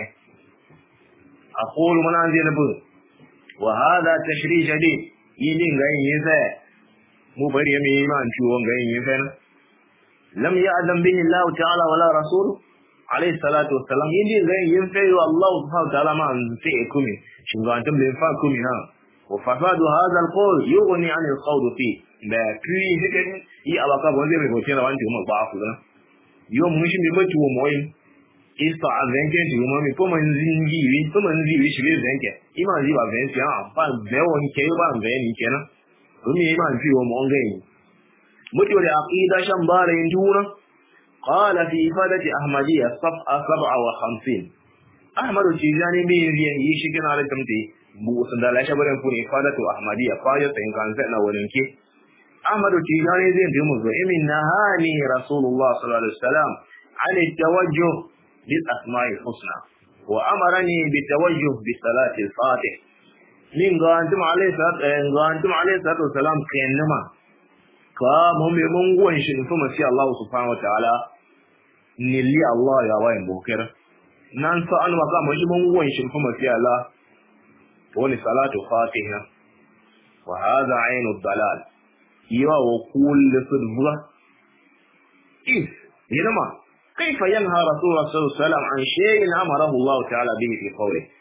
aqulu man anzina bu wa hada tashrih jadid yini ngai yesa mu bari yami iman ciwon ngai yesa lam ya'lam bihi Allah ta'ala wala rasul alayhi salatu wassalam yini ngai yesa Allah subhanahu wa ta'ala man sai kumi shingantum le fa kumi ha wa fasadu hadha alqawl yughni 'an alqawl fi da kui hikin yi abaka bonde me hotel wanti mu ba ku na yo mun shi me batu mu moyin isa azenke ti mo mi po man zingi shi le zenke ima ji ba zen ya ba be won ke ba be ni kenan rumi ima ji wo mo ngai mutu da aqida shan bare injura qala fi ifadati ahmadiyya saf'a 57 ahmadu tijani bi yi shi kana da tamti bu sun da lashe bare ku ifadatu ahmadiyya fa ya tsin kan sai na wurin ke ahmadu tijani zai ji mu zo imin nahani rasulullah sallallahu alaihi wasallam an tawajjuh bil asma'il husna wa amarani bi tawajjuh bi salati al-fatih min ga antum alayhi salatu wasalam kennama ka mu me mun gwan shi kuma sai Allah subhanahu wa ta'ala ni li Allah ya wa in bokar nan sa an maka mu shi mun gwan shi kuma sai Allah wani salatu fatiha wa hadha ainu dalal yawa wa kullu sudbura is yanama kaifa yanha rasulullah sallallahu alaihi wasallam an shay'in amarahu Allah ta'ala bihi fi qawli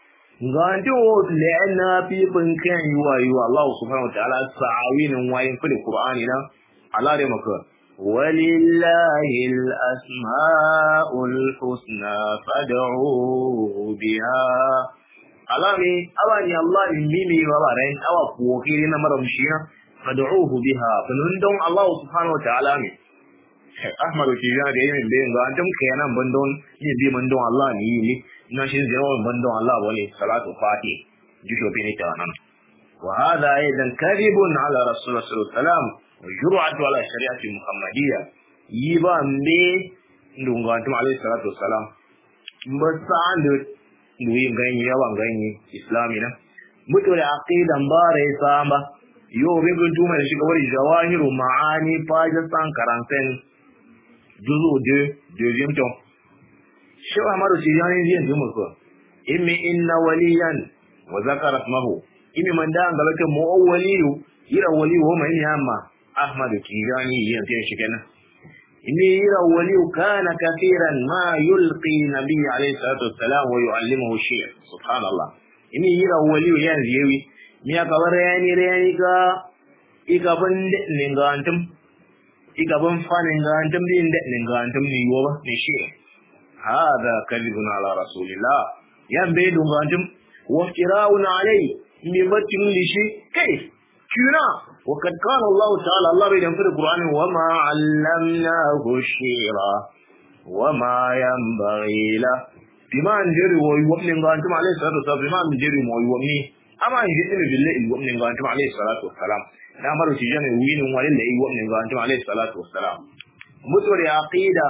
nganto la'anna fi bankan yuwa Allah subhanahu wa ta'ala sa'awin wayin fil qur'ani na Allah da maka walillahi al-asma'ul husna fad'uhu biha alami awani Allah mimi wa baran awa ko kire na maramshiya fad'uhu biha funun don Allah subhanahu wa ta'ala ne Ahmadu Tijani da yin bayan ga an tamka yana bandon yin bi mandon Allah ne yi na shi zai wa bandon Allah wani salatu fati jisho bi ne ta nan wa hada aidan kadhibun ala rasulullah sallallahu alaihi wasallam wa jur'atu ala shari'ati muhammadiyya yi ba mbe ndunga antum alaihi salatu wasallam mbasande nduyi ganyi yawan ganyi islami na mutu da aqidan bare samba yo be guntu mai shiga wani jawahiru ma'ani fajasan karanten juzu de deuxième temps Sheikh Ahmadu Tijani zai ji muku immi inna waliyan wa zakara ismahu immi man da galata muawwaliyu ira waliyu wa mai amma Ahmadu Tijani yin sai shi kenan immi ira waliyu kana kafiran ma yulqi nabi alayhi salatu wassalam wa yuallimuhu shi'r subhanallah immi ira waliyu yan ziwi mi aka rayani ga igaban ningantum igaban fanin gantum din da ningantum ni yo ba ni shi hada kadhibun ala rasulillah yan be dungantum wa iftira'un alai mi batin li shi kai kina wa kad qala Allah ta'ala Allah bai dan fara Qur'ani wa ma 'allamnahu shi'ra wa ma yanbaghi la bima anjiri wa yu'min gantum alayhi salatu wa salam bima anjiri wa yu'min amma inji ne billahi yu'min gantum alayhi salatu wa salam na maru shi jami winin walin da yi wannan ga antum alayhi salatu wassalam mutu da aqida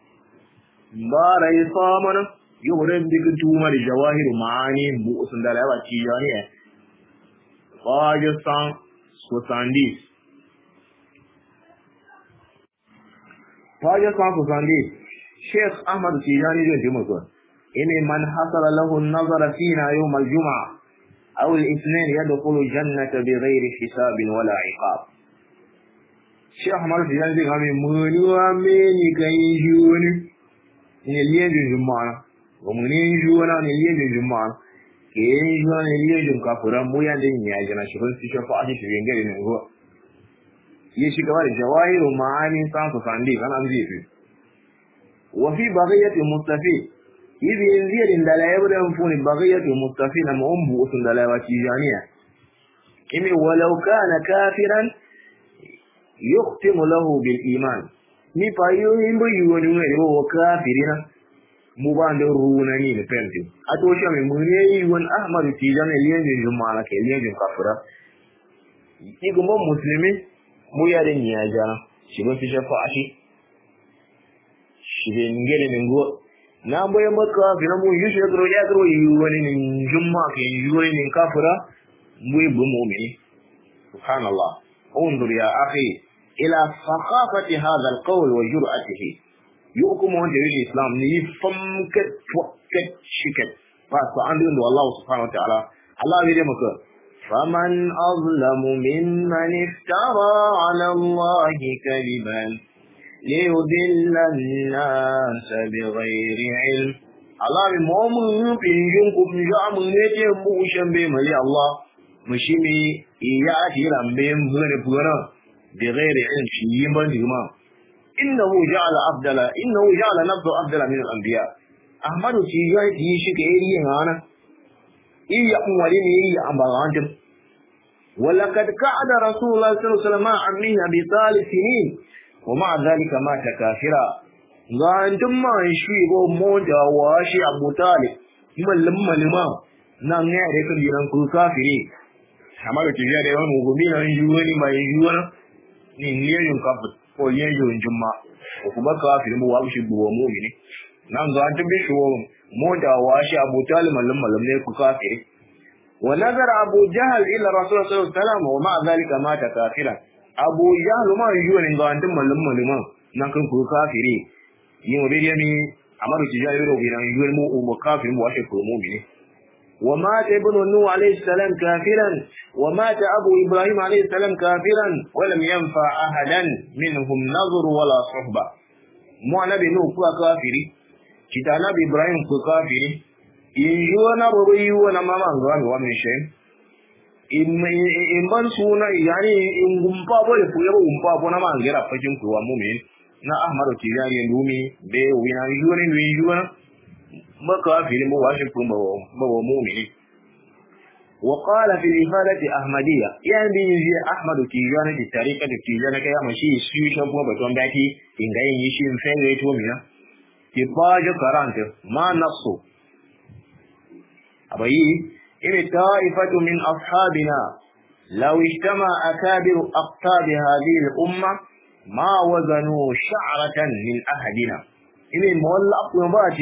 bara ysamana yurin dikin tuma da jawahir maani bu sun da lawa ci jani e fajasan sosandi Sheikh Ahmad Tijani zai ji mutu ine man hasala lahu an-nazara fina yawm al-jum'ah أو الاثنين يدخل الجنة بغير حساب ولا عقاب شيخ أحمد Tijani zai kame munuwa meni kan yi shi wani ne liyan jinjin ma'ana wa muni yin shi wani ne liyan jinjin ma'ana ke yin shi wani ne liyan jin kafuran mu yan da yin ya jana shi su shafa a shi yin gari ne ruwa ya shi gaba da jawahiru ma'ani san su sandi kan an zai fi wa fi baghiyyati mustafi hivi nzirin da la yabda mfuni baghiyatu mustafina muumbu usun da la watijania kimi walau kana kafiran yuqtimu lahu bil iman ni pa yo imbo yuwoni ngere wo kafirina mubande ruuna ni ne penti ato shame munye yuwon Ahmadu Tijani liyenje jumala ke liyenje kafira igo mo muslimi mu yare ni ajana shibo fi shafa'i shibe ngere ngo na boye maka bina mu yushe gro ya gro yuwani nin jumma ke yuwani nin kafira mu bu mu'mini subhanallah undur ya akhi ila thaqafati hadha alqawl wa jur'atihi yukum wa jari islam ni famkat fakat shikat fa sa'andu Allah subhanahu wa ta'ala Allah bi maka faman azlamu mimman iftara ala Allah kadiban ليضل الناس بغير علم الله بمؤمن بينكم جامع نتيموشن بملي الله مشيمي ياتي رمبين بغير بغير علم شيء بندما إنه جعل نفسه أفضل من الأنبياء أحمد تيجان تيشك إيري هانا إيري أموالين إيري أمبغانتم ولقد قعد رسول الله صلى الله عليه وسلم مع عمه أبي طالب سنين ومع ذلك مات كافرا غانتم ما يشيبو موجا واشي أبو طالب ملما نغير كبيرا كل كافرين Ahmadu Tijani wani mugumi na yuwani mai yuwana ni liyan kafir ko liyan jumma ko kuma kafir mu wa shi buwa mu'mini nan ga ta bi shuwo mu da washi Abu Talib mallam ne ku kafir wa nazara Abu Jahl ila Rasul sallallahu alaihi wasallam wa ma zalika mata kafira Abu Jahl ma yuwani ga antum mallam nan kan ku kafiri yin wabiyami Ahmadu Tijani ro bi nan yuwani mu kafir mu wa shi ko mu'mini ومات ابن نوح عليه السلام كافرا ومات أبو إبراهيم عليه السلام كافرا ولم ينفع أحدا منهم نظر ولا صحبة مو نبي نوح كافري كتا نبي إبراهيم كافري injuwana baba yuwana mama ngwami wa mishe imban suna yani ingumpa bo le fuye umpa bo na mangera fakin ku wa mu'min na ahmadu tijani ndumi be wina yuwana ni yuwana maka fili mo washin ku bo mu'min وقال في الإفادة أحمدية يعني يجي أحمد تيجان في طريقة تيجان كيا مشي سويشن بو بتون باكي إن جاي يشي مفعل يتوميا تباج كرانت ما نصو أبي إن طائفة من أصحابنا لو اجتمع أكابر أقطاب هذه الأمة ما وزنوا شعرة من أحدنا إن المولى أقوى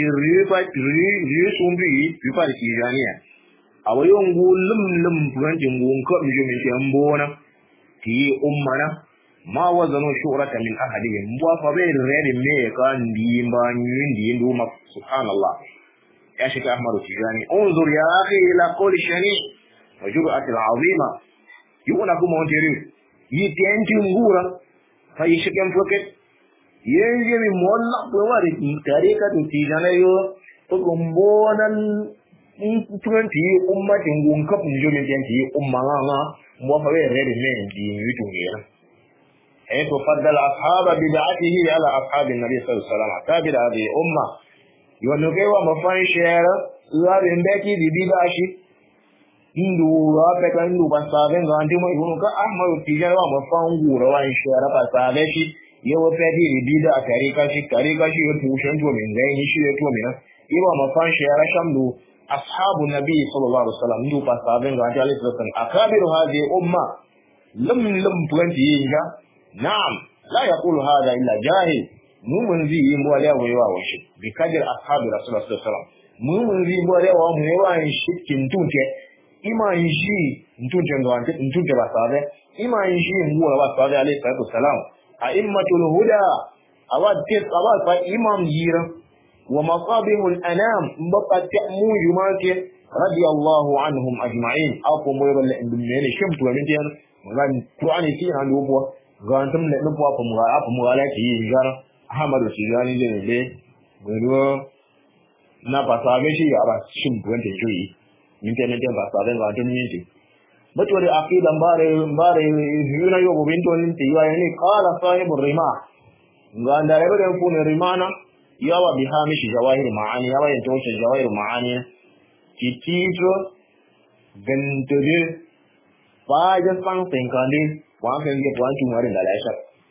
ريسون ريفا تيجانيا awayon gulum furantin gun ko mi min tambona ti ummana ma wazanu shurata min ahadihim wa fa be rede me kan di mbanyin di nduma subhanallah ya shi ahmadu tijani unzur ya akhi ila qawli shani wa jur'at al'azima yuna kuma wontere yi tenti ngura fa yi shikem foket yenje mi molla ko wari tarika tijana yo to gombonan tuanti ummatin gun kafin jomin yanki umma nganga mo fa were de men di yutu ngira to faddal ashaba bid'atihi ala ashabin nabi sallallahu alaihi wasallam tabira bi umma yono kewa mafan share la bembeki di bidashi indu wa peka indu pasabe ngandi mo ibunu ka ahmadu tijara wa mafan gura wa share pasabe shi yewo pedi di bida tarika shi yo tushen to min ngai shi yo to min iwa mafan share shamdu أصحاب النبي صلى الله عليه وسلم ندو بسابين غانتي عليه الصلاة والسلام أكابر هذه أمة لم تنتهيها نعم لا يقول هذا إلا جاهل مؤمن ذي مولى ويواوشي بقدر أصحاب رسول الله صلى الله عليه وسلم مؤمن ذي مولى ويواوشي كنتونك إما يشي نتونك غانتي نتونك بسابين إما يشي مولى بسابين عليه الصلاة والسلام أئمة الهدى أواد فإمام جيرا ومصابيح الأنام بقى تأمو جماعك رضي الله عنهم أجمعين أقوم بيبال لأنه شمت ومنتين وقال قرآن فيه عنده أبوه قال تم لأنبوه فمغالات يجار أحمد السيجاني جنبه قالوا نبصابيشي أبا شمت وانتين شوي منتين بصابين قال تم منتين بطول عقيدة مباري هنا يوبو بنتون انتي قال صاحب الرماح قال داربه يكون الرمانا yawa bi hamishi jawahir ma'ani yawa yin toshe jawahir ma'ani kitito gantode fajas pan tinkande wa kan ge tuan tumare da laisha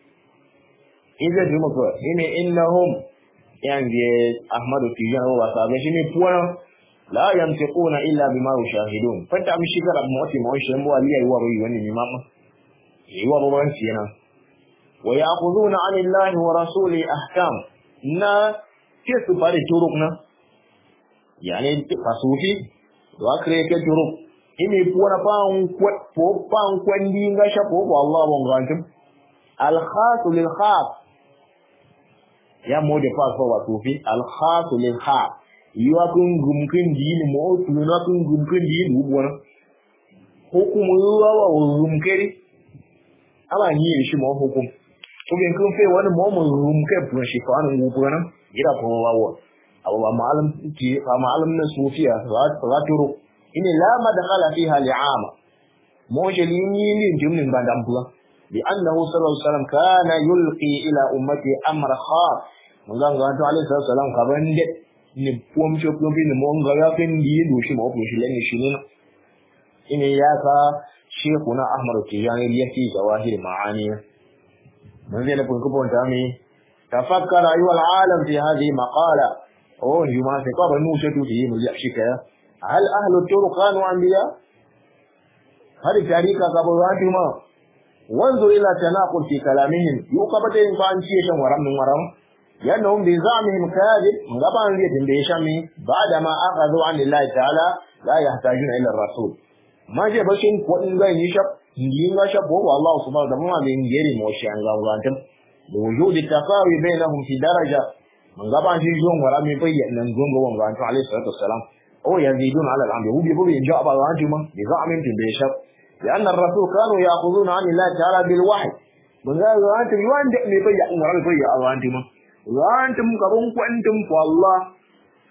idan duma ko ine innahum yange ahmadu tijani wa sabe shi ne puwa la yamtiquna illa bima yushahidun fanta mi shigara moti mo shembo aliya yiwa ro yoni ni mama yiwa ro ban siyana wa ya'khuduna 'anillahi wa rasuli ahkam na ke su fara turuk na yani fasufi do akre ke turuk imi puana pan kwandi nga shapo ko Allah bon gantum al khas lil khas ya mode fa ko wasufi al khas lil khas yiwa kun gumkin dini mo tuna kun gumkin dini ubona hukumu yiwa wa gumkeri ala ni shi mo hukum kuma kun fe wani momun rumke buwan shi fa nan gubu nan gira ko wawo abu malam ki fa malam na sufiya zaturu in la madkhala fiha li'ama mojali ni jumnin bandam buwa bi annahu sallallahu alaihi wasallam kana yulqi ila ummati amra khas manzon ga to alaihi wasallam ka bande ni pomcho pombi ni monga ya fen di do shi mo shi lani shi ne in ya ka shekuna ahmad tijani yake zawahir ma'ani منزل بنكبون تامي تفكر أيها العالم في هذه مقالة يما سقاب النوشة فيه مليحشك هل أهل الطرق كانوا أنبياء هل تاريخ قبضاتهما وانظر إلى تناقض في كلامهم يوقبتين فانشيشا ورم لأنهم بزعمهم كاذب من قبل أن يتنبيشمي بعدما أخذوا عن الله تعالى لا يحتاجون إلى الرسول ما جاء بشين قوئن غير يشب ينجا شبه والله سبحانه وتعالى بإنجيري موشي عن غانتم لوجود التقاوي بينهم في درجة من قبل أن يجون ورامي بيئ ننزون غوان غانتم عليه الصلاة والسلام أو يزيدون على العمل هو بيقول ينجا أبا غانتم بزعمهم تنبيشب لأن الرسول كانوا يأخذون عن الله تعالى بالوحي من قال غانتم يوان دئني بيئ ورامي بيئ غانتم غانتم كبون كنتم فالله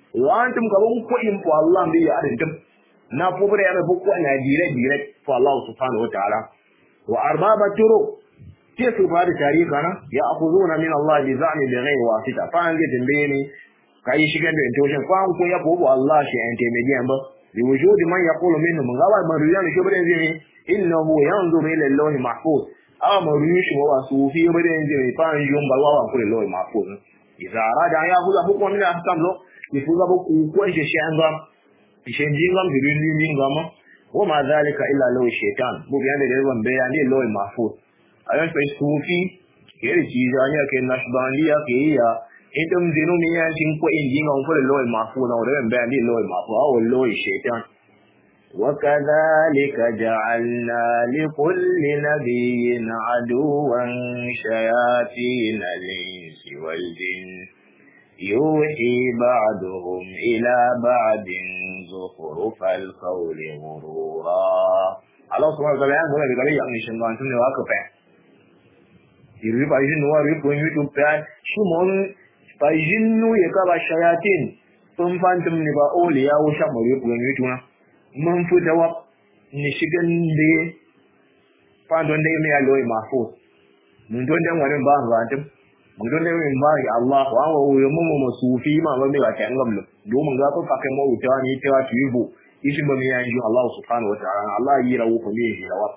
wa antum ka bun ko in fa Allah bi ya adin na pobre ya bu ko na dire fa Allah subhanahu wa ta'ala wa arbaba turu ke su ba da tarihi kana ya akhuzuna min Allah bi za'mi bi ghairi wasita fa an ga tambaye ne kai shigar da intuition fa an ko ya bobo Allah shi intermediate ba bi wujudi man yaqulu minhum gawa mariyan shubrin zai innahu yanzuru ila Allah mahfuz amariyu shi wa sufi baren zai fa an yum balwa ko Allah mahfuz idza arada ya huza hukum min ahkam lo yifuza ku ko shi shanga shi jingam birin ngama wa ma zalika illa law shaytan bu bayan da ban bayani Allah mahfuz ayan fa sufi kere ci janya ke nasbandiya ke ya idan dinu mi ya tin ko injin on ko Allah mahfuz na da bayani Allah mahfuz wa Allah shaytan wa kadhalika ja'alna li kulli nabiyyin aduwan shayatin al-insi wal jinn yuhi ba'duhum ila ba'din zukhrufal qawli ghurura Allah subhanahu wa ta'ala ngone bi kali yang nishin ban tunne wa ka fa iri ba jin wa ri ko YouTube pa shi mon ba jin nu ya ka ba shayatin sun fantum ni ba oli ya wo sha mo ri ko YouTube na mun fu da wa ni shigan de fa don de me ya loyi mafu mun don dan warin ba ba tum mun don dan min ba Allah wa wa yo mu mu sufi ma ba me ba ta ngam lu do mun ga fa kai mo uta ni ta tibu ishi ba me ya ji Allah subhanahu wa ta'ala Allah yi rawu ko me yi rawa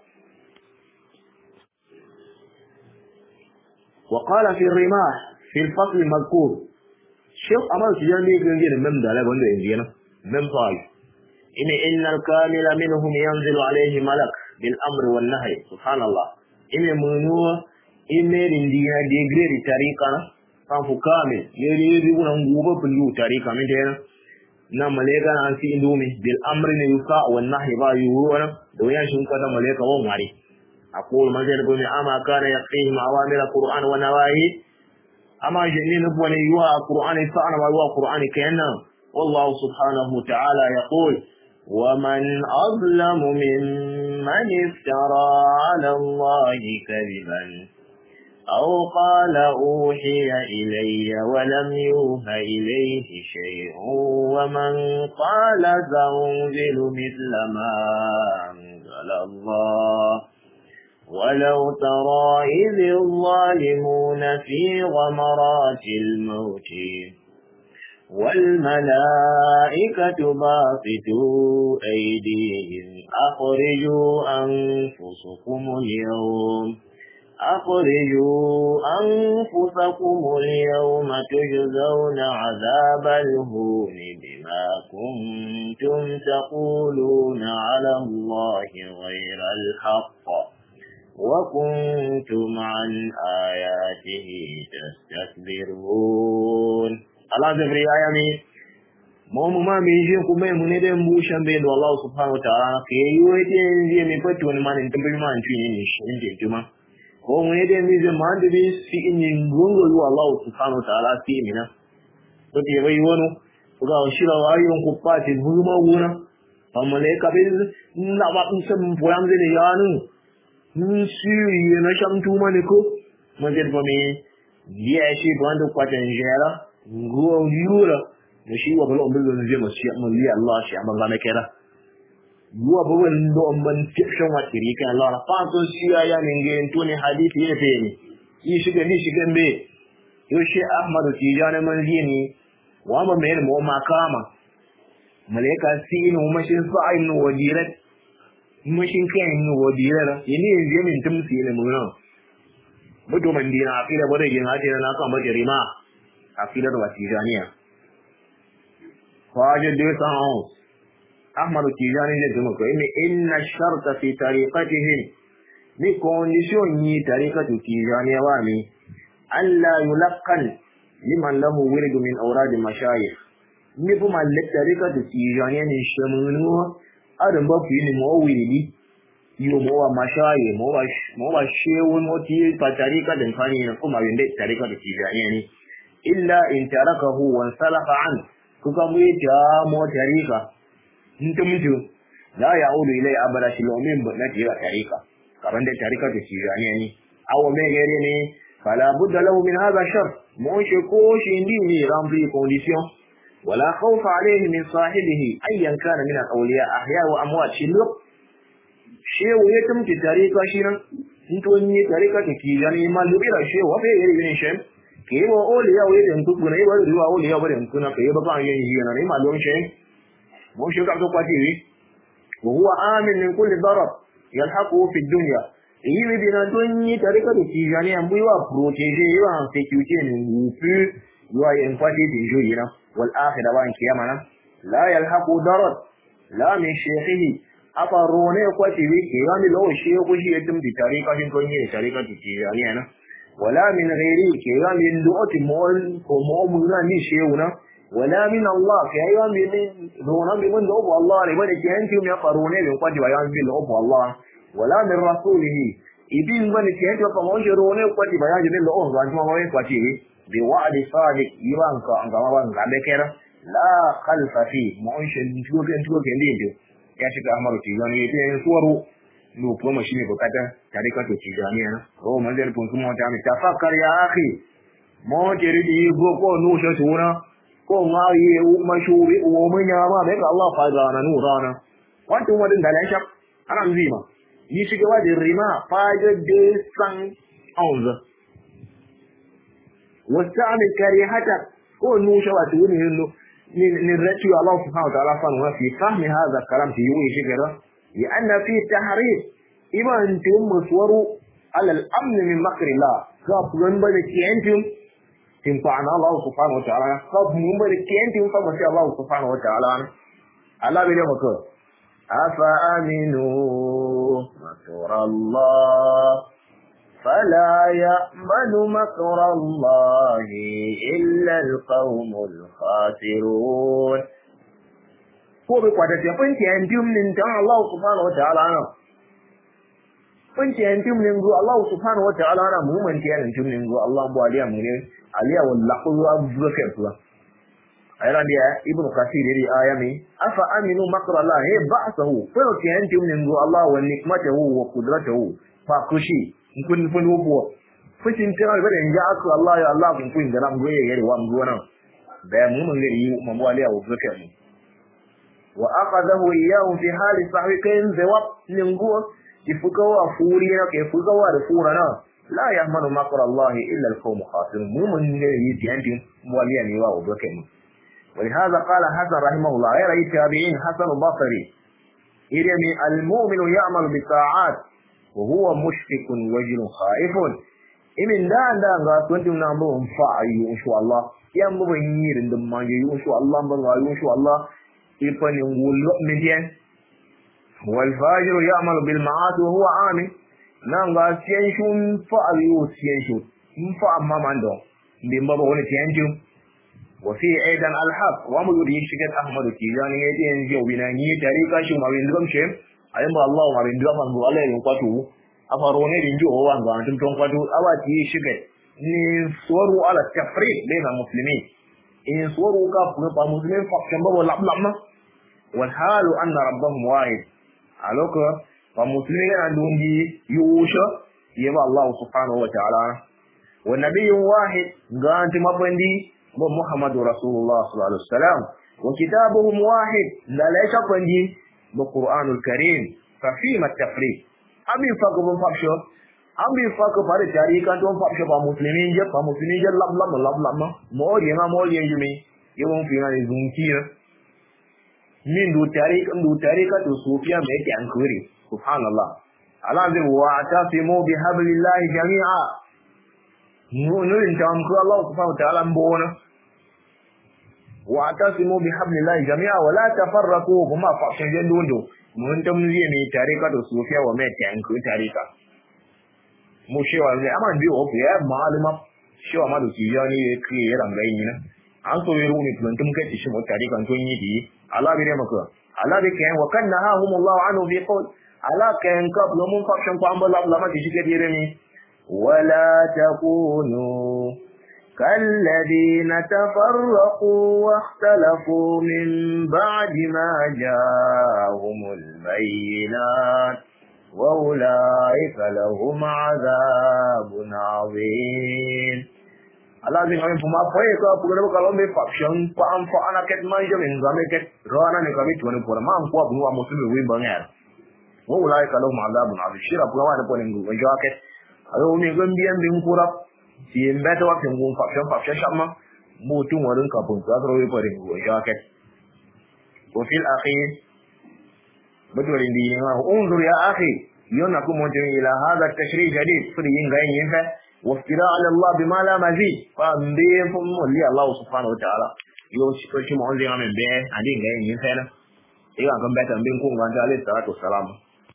وقال في الرماح في الفصل المذكور شيخ أمر سجاني كنجين من دالة بندو إنجينا من طال إن الكامل منهم ينزل عليه ملك بالأمر والنهي سبحان الله إن منوه إن رندينا ديغري طريقنا فانفو كامل يريدون نغوبة بنيو طريقة من دينا نعم مليكا نانسي إندومي بالأمر نيوكا والنهي با يورونا دويان شنكا مليكا وماري أقول ما زال بني أما كان يقيهم أوامر القرآن ونواهي أما جنين بني يوا القرآن فأنا ويوا القرآن كأنه والله سبحانه وتعالى يقول ومن أظلم ممن افترى على الله كذبا أو قال أوحي إلي ولم يوحى إليه شيء ومن قال سأنزل مثل ما أنزل الله ولو ترى إذ الظالمون في غمرات الموت والملائكة باسطوا أيديهم أخرجوا أنفسكم اليوم تجزون عذاب الهون بما كنتم تقولون على الله غير الحق وكنتم عن آياته تستكبرون الله زبري آيامي مومما ميجين كومي منيدن بوشن بين الله سبحانه وتعالى كيويتي نزي مي فتو نمان انتبه ما انتويني نشين تيما ko muniden mize mande bi si in gongo yu Allah subhanahu wa ta'ala si mina to te bai wono ga shira wayon ku pati buma wona amale kabil na ba kun boyam de yanu shi na shamtu mane ko majer ba me biya shi bando kwatan jera go yura da shi wa balo bil zan je mashi amma li Allah shi amma ga kera yuwa ba wando amman fiction wa tirika Allah fa to shi ya ninge to ne hadisi ya fe ni yi shiga be yo shi Ahmad Tijani manzini wa ma me mo makama malaika sinu mashin sa'in wadirat mashin kan wadirat yini yanzu min tumsi ne mun mutu man dina akida bare yin hadira na kan bare rima akida da Tijaniya faje de sa'o Ahmad Tijani ne dum ko inna sharta fi tariqatihi ni condition ni tariqatu Tijaniya wa ni alla yulaqqan liman lahu wirid min awrad mashayikh ni bu mal tariqatu Tijaniya ni shamunu adam ba fi ni mo wiridi yo mo wa mashayikh mo wa shewu mo ti pa tariqa den fani na kuma winde tariqatu Tijaniya ni illa in tarakahu wa salafa an kuka mu ya mo tariqa mutu la ya'udu ilai abada shi lomin na tira tarika kaman da tarika da tijani ne aw me gere ne fala budda lahu min hadha shart mo she ko shi ndi ni rempli condition ولا خوف عليه من صاحبه أيا كان من الأولياء أحياء وأموات شلوك شيء ويتم تاريخ شيئا انتوني تاريخ تكيجاني ما لبير شيء وفي غير من شيء كيف أولياء ويتم تكون أي ولا روا أولياء ولا تكون كيف بقى يجينا ما لون شيء مو شيء كم تقاتيوي وهو آمن من كل ضرر يلحقه في الدنيا إيه بينا توني تاريخ تكيجاني أم بيوا بروتيجي يوا سكيورتي نوفي يوا ينفاتي تنجوينا والآخرة وان كيامنا لا يلحق ضرر لا من شيخه أفرونه قتوي كيامي لو الشيخ شيء يتم بطريقة توني طريقة تكيجاني أنا ولا من غيره كيامي لؤت مول ومؤمنا من شيخنا ولا من الله كيامي من دونا بمن لؤب الله لمن كيانتم يفرونه يقتوي يامي لؤب الله ولا من رسوله إذن من كيانتم فمونجرونه قتوي يامي لؤب وانتم قتوي بوعد صادق يوانك أنك بكرة لا خلف فيه مؤنش نتوك ندينتو يا شيخ أحمد تيجاني يتين صورو لو كما شيء بكتا طريقة تيجاني أنا هو منزل بنكم تعمل تفكر يا أخي ما تريد يقول نوشة سونا كو ما يمشوا ومن ياما بك الله فاضلنا نورانا وانتم مدن دلاشك أنا مزيما يشيك وادي الرماء فاجد ديسان أونز واستعمل كريهتك هو النوشة وتقول من رأي الله سبحانه وتعالى في فهم هذا الكلام تيوي شكرا لأن فيه تحريف إما أنتم مصوروا على الأمن من مكر الله قاب منبنك أنتم تنفعنا الله سبحانه وتعالى قاب منبنك أنتم فمسي الله سبحانه وتعالى الله بلا مكر أفأمنوا مكر الله فلا يأمن مكر الله إلا القوم الخاسرون ko bai kwata ce fanci yan dimnin dan Allah subhanahu wataala na fanci yan dimnin go Allah subhanahu wataala na mu man tiyan dimnin go Allah bu aliya mu ne aliya wallahu abu zakar ayran dia ibnu kasir di ayami afa aminu makra Allah he ba'sahu fa tiyan dimnin go Allah wa nikmatahu wa qudratuhu fa kushi kun wobo fushin tana da ya aku Allah ya Allah kun da nan goye yare wa mu nan da mu mun gari mu mu aliya wa zakar mu wa aqadahu iyyahu fi hali sahwikin zawab ningo ifukawa furi na ke fukawa da furana la yahmanu makra Allah illa al-qawm khasirun mu mun gari tiyantin mu aliya ne wa zakar mu ولهذا قال حسن رحمه الله غير التابعين حسن البصري إرمي المؤمن يعمل بالطاعات وهو مشفق وجل خائف إمن دا غا كنتم نعمل فاعي إن شاء الله يام بنير دم إن شاء الله بنغاي إن شاء الله يبن يقول مدين والفاجر يعمل بالمعاصي وهو عامل نغا سينشون فاعي وسينشون فا ما ماندو بمبا وني تيانجو وفي أيضا الحق وما يريد شكل أحمد التيجاني يدين جو بناني طريقة شو ما بيندرم شيء ayamba Allah wa bin duwan go Allah yin kwatu afarone din jo wa ga tun ton kwatu awati shige ni soru ala tafriq baina muslimin in soru ka fa muslimin fa kan babo lablamma wal halu anna rabbahum wahid alaka fa muslimin yana dundi yusha yaba Allah subhanahu wa ta'ala wa nabiyyun wahid ga anti mabandi Muhammadu Rasulullah sallallahu alaihi wasallam wa kitabuhum wahid la la shaqandi بالقرآن الكريم ففيما التفريق أبي فاق بفاقشة أبي فاق فارد تاريخا تون فاقشة فمسلمين جب لب مولي يجمي يوم فينا نزونكير من دو تاريخا تصوفيا ميكي أنكوري سبحان الله العظيم واعتصموا بحبل الله جميعا نقول تامكو الله سبحانه وتعالى مبونا واعتصموا بحبل الله جميعا ولا تفرقوا وما فاقشن جندو mun ta mun zai mai tarika da sufiya wa mai tanku tarika mu shewa ne amma bi o ya malama shewa ma da tijani ya kriye ya rangai ni na an so yaro ne tun tum kai shi mu tarika to yi di Allah bi ne maka Allah bi kai wa kanna hahum Allah anhu bi qawl ala kan ka mun fakshan ko an bala Allah ma shi ke dire ni wala takunu كالذين تفرقوا واختلفوا من بعد ما جاءهم البينات وأولئك لهم عذاب عظيم Allah bin amin puma foye ko pugere ko lombe faction ko am fo ana ket manje min game ket rona ne kami tuone pora ma am ko bu wa musulmi wi bangar wo ulai ka lahum adabun azim shira pura wa ne ko ngu wa jaket ayo mi gambien bin kura ti mbete wa ngu faction shamma mu tun warin ka pun ka ro wi pare ngu wa jaket wa fil akhir بدوري دي انظر يا اخي يونكم وجه الى هذا التشريع جديد في ينغين ينفع وافتراء على الله بما لا مزيد فانبيكم ولي الله سبحانه وتعالى يو شي مو انزي امن بي ادين غين ينفع ايغا كان بيتا بين كون غان عليه الصلاه والسلام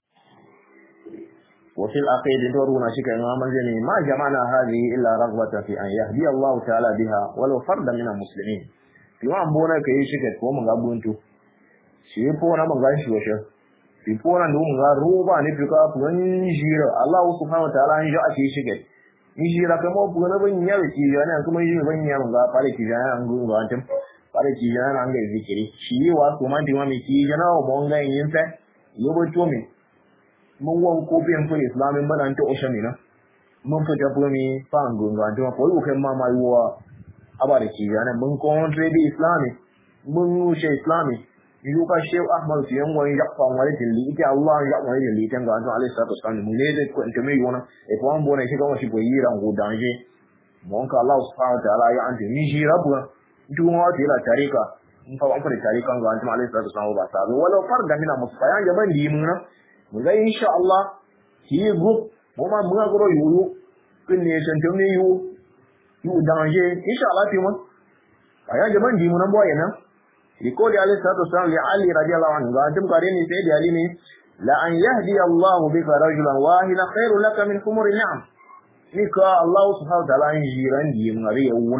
وفي الاخير دورنا شيكا امام زني ما جمعنا هذه الا رغبه في ان يهدي الله تعالى بها ولو فردا من المسلمين في ما بونا كاي شيكا ko mun ga buntu shi ko na mun ga shi washe Pipona ndu nga roba ni pika puan jira Allah subhanahu wa ta'ala njo ake shige ni jira kamo puan ban yawe ki jana kuma yi ban ya nga pare ki jana ngu ngantem pare ki jana nga zikiri shi wa kuma ndi mami ki jana o monga yin fa yobo tomi mun won ko biyan ko islamin ban anto oshamina mun fa ta pumi fa ngu ngantem ko yu kan mama yuwa abare ki jana mun ko trade islami mun she islami yuka shew ahmad fi yan wani yakwan wani dilli ita Allah ya wani dilli tan ga annabi alaihi salatu wasallam mun ne da ko in mai yona e ko an bona shi ga wani boyira ngo danje mon ka Allah subhanahu wa ta'ala ya ante ni shi rabu duk ma wata ila tarika in fa an fara tarika ga annabi alaihi salatu wasallam ba sa wala farda mina musfayan ga ban di mun na mun ga insha Allah ki group mo ma mun ga ro yuyu kin ne san to ne yu danje insha Allah ti mun aya ga ban di mun boye na يقول عليه الصلاة والسلام لعلي رضي الله عنه قال قارني سيدي عليني لأن يهدي الله بك رجلا واحدا خير لك من حمر النعم نكا الله سبحانه وتعالى يجيران دي من غيرنا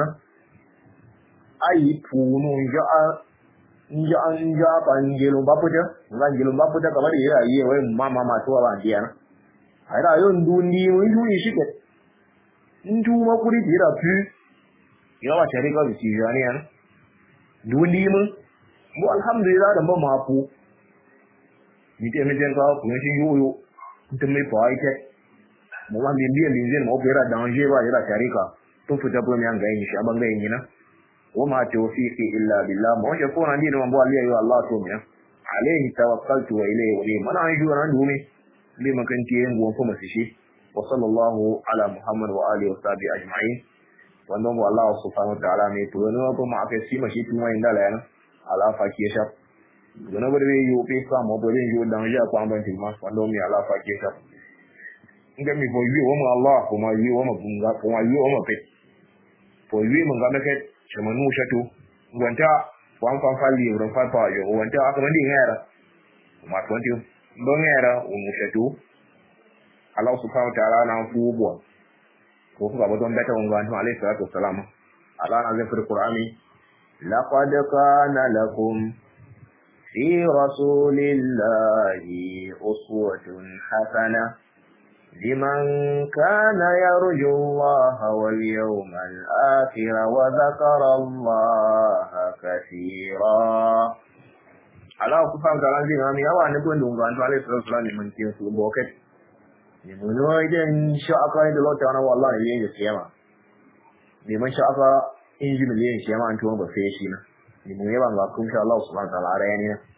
أي فونو nja pangelum baputa ngangelum baputa kabari ya ye we mama matuwa bandiana aira yo ndundi ndu yishike ndu makuri tira pu yawa tarika bisijani yana ndundi mun mu alhamdulillah da ba mafu ni te meten ka ku shi yoyo mutum mai fa ite mu ma bin biyan bin zin mu bera danger ba ira tarika to fita bo mi an ga yin shi aban ga yin na wa ma tawfiqi illa billah mu ya ko nan din mambo Allah ya Allah to mi alaihi tawakkaltu wa ilayhi unib mana an jura nan dumi bi makanti yin gon kuma shi wa sallallahu ala muhammad wa alihi wa sahbihi ajma'in wannan mu Allah subhanahu wa ta'ala ne to ne ko ma ka shi ma shi tuma inda la yana ala fa ke sha gona bare yo pe sa mo bare yo dan ja kwa ban ti ma wando mi ala fa ke sha inda mi fo yi wo mo Allah ko ma yi wo mo bunga ko ma yi wo mo pe fo yi mo ga me ke chama nu sha to wanta wan fa fa li ro fa pa yo wanta aka ban di ngara ma to ti bo ngara o mu sha to Allah subhanahu wa ta'ala na fu bo ko ko ba don beta on ga alayhi salatu wassalam Allah na zai fi Qur'ani لقد كان لكم في رسول الله أسوة حسنة لمن كان يرجو الله واليوم الآخر وذكر الله كثيرا Allah subhanahu wa ta'ala jin ami yawa ne kun dunga an alayhi salatu wassalam mun kin su boket ni mun no idan sha aka da lota na wallahi yin da kiyama ni man sha aka inji miliyan shi ma an tuwa ba sai shi na ni mun yaba ga kun sha Allah subhanahu wa ta'ala rayani na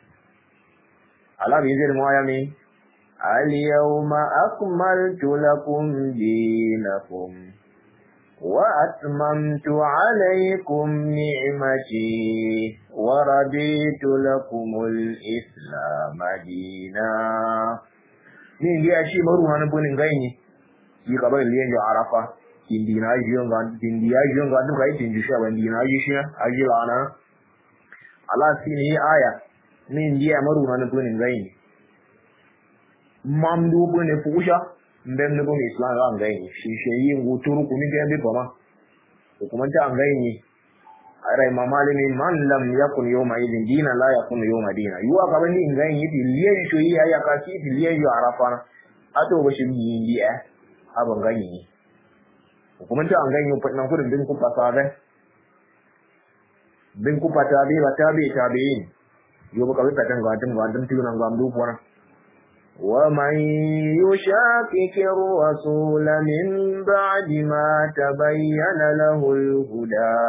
Allah bi zai mu ayami al yawma akmaltu lakum dinakum wa atmamtu alaykum ni'mati wa raditu lakum al islam dinan ni ndiya shi maruwa na bunin gaini shi kabar liyan da arafa indina yonga duka itin jisha bandina yishina ajilana ala sini aya min dia maruna na bunin gaini mamdu bune fusha ndem ne bune islam ga gaini shi sheyin guturu kuni ga bi bama ko kuma ta gaini arai mamalimi man lam yakun yawma idin dina la yakun yawma dina yuwa ga bani gaini ti liyen shoyi aya ka ti liyen yo arafana ato bashi bi dia aban gaini kuma ta an ganyo fadin kudin bin ku fasabe bin ku fatabe ba tabe tabeyin yo ba kawai fatan ga tin tunan ga amdu fona ومن يشاقق الرسول من بعد ما تبين له الهدى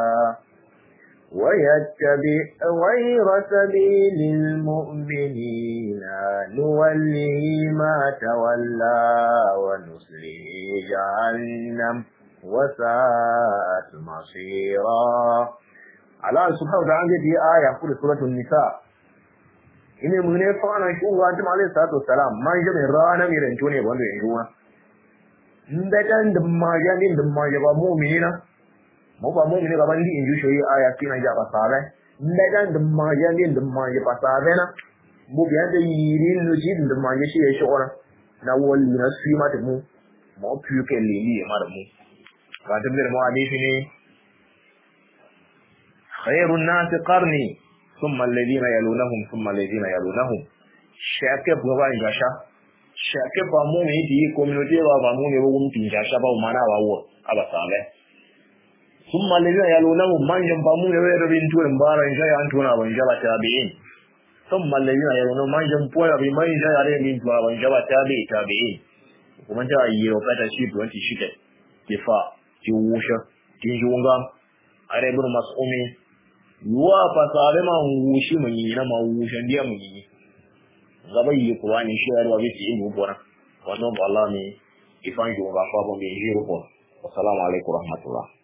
ويتبع غير سبيل المؤمنين نوله ما تولى ونصله جهنم وساءت مصيرا. الله سبحانه وتعالى في آية في سورة النساء إن من يفعل شيء وأنتم عليه الصلاة والسلام ما يجب رانا من رنتوني بندو يجوا ندكان دم جبا مؤمنين mo ba mo ne gaban di inju shoyi aya kina ja pasabe ndaga ndumma je pasabe na mo biya da yiri no ji ndumma je shi shi ora na wali na su ma mu mo piu ke lili ma da mu ka da mir mo hadisi ne khairun nas qarni thumma alladhina yalunhum thumma alladhina yalunhum shake bo ba ngasha shake ba mo ne di community ba mo ne bo mu tin ja sha ba mana wa wo aba sabe ثم الذين يلونهم من ينفمون ويربين بارا إن شاء أنتونا وإن شاء تابعين ثم الذين يلونهم من ينفون بما إن شاء يربين وإن شاء تابعين ومن شاء يوقات الشيب وانت شكت كفاء جوشة جنجونغا أريبون مسؤومين وفصالة ما ووشي مني ما ووشن دي مني غبي يقوان إن شاء الله بيسي إنه بنا ونوب الله من إفان جونغا فابون بيجيرو والسلام عليكم ورحمة الله.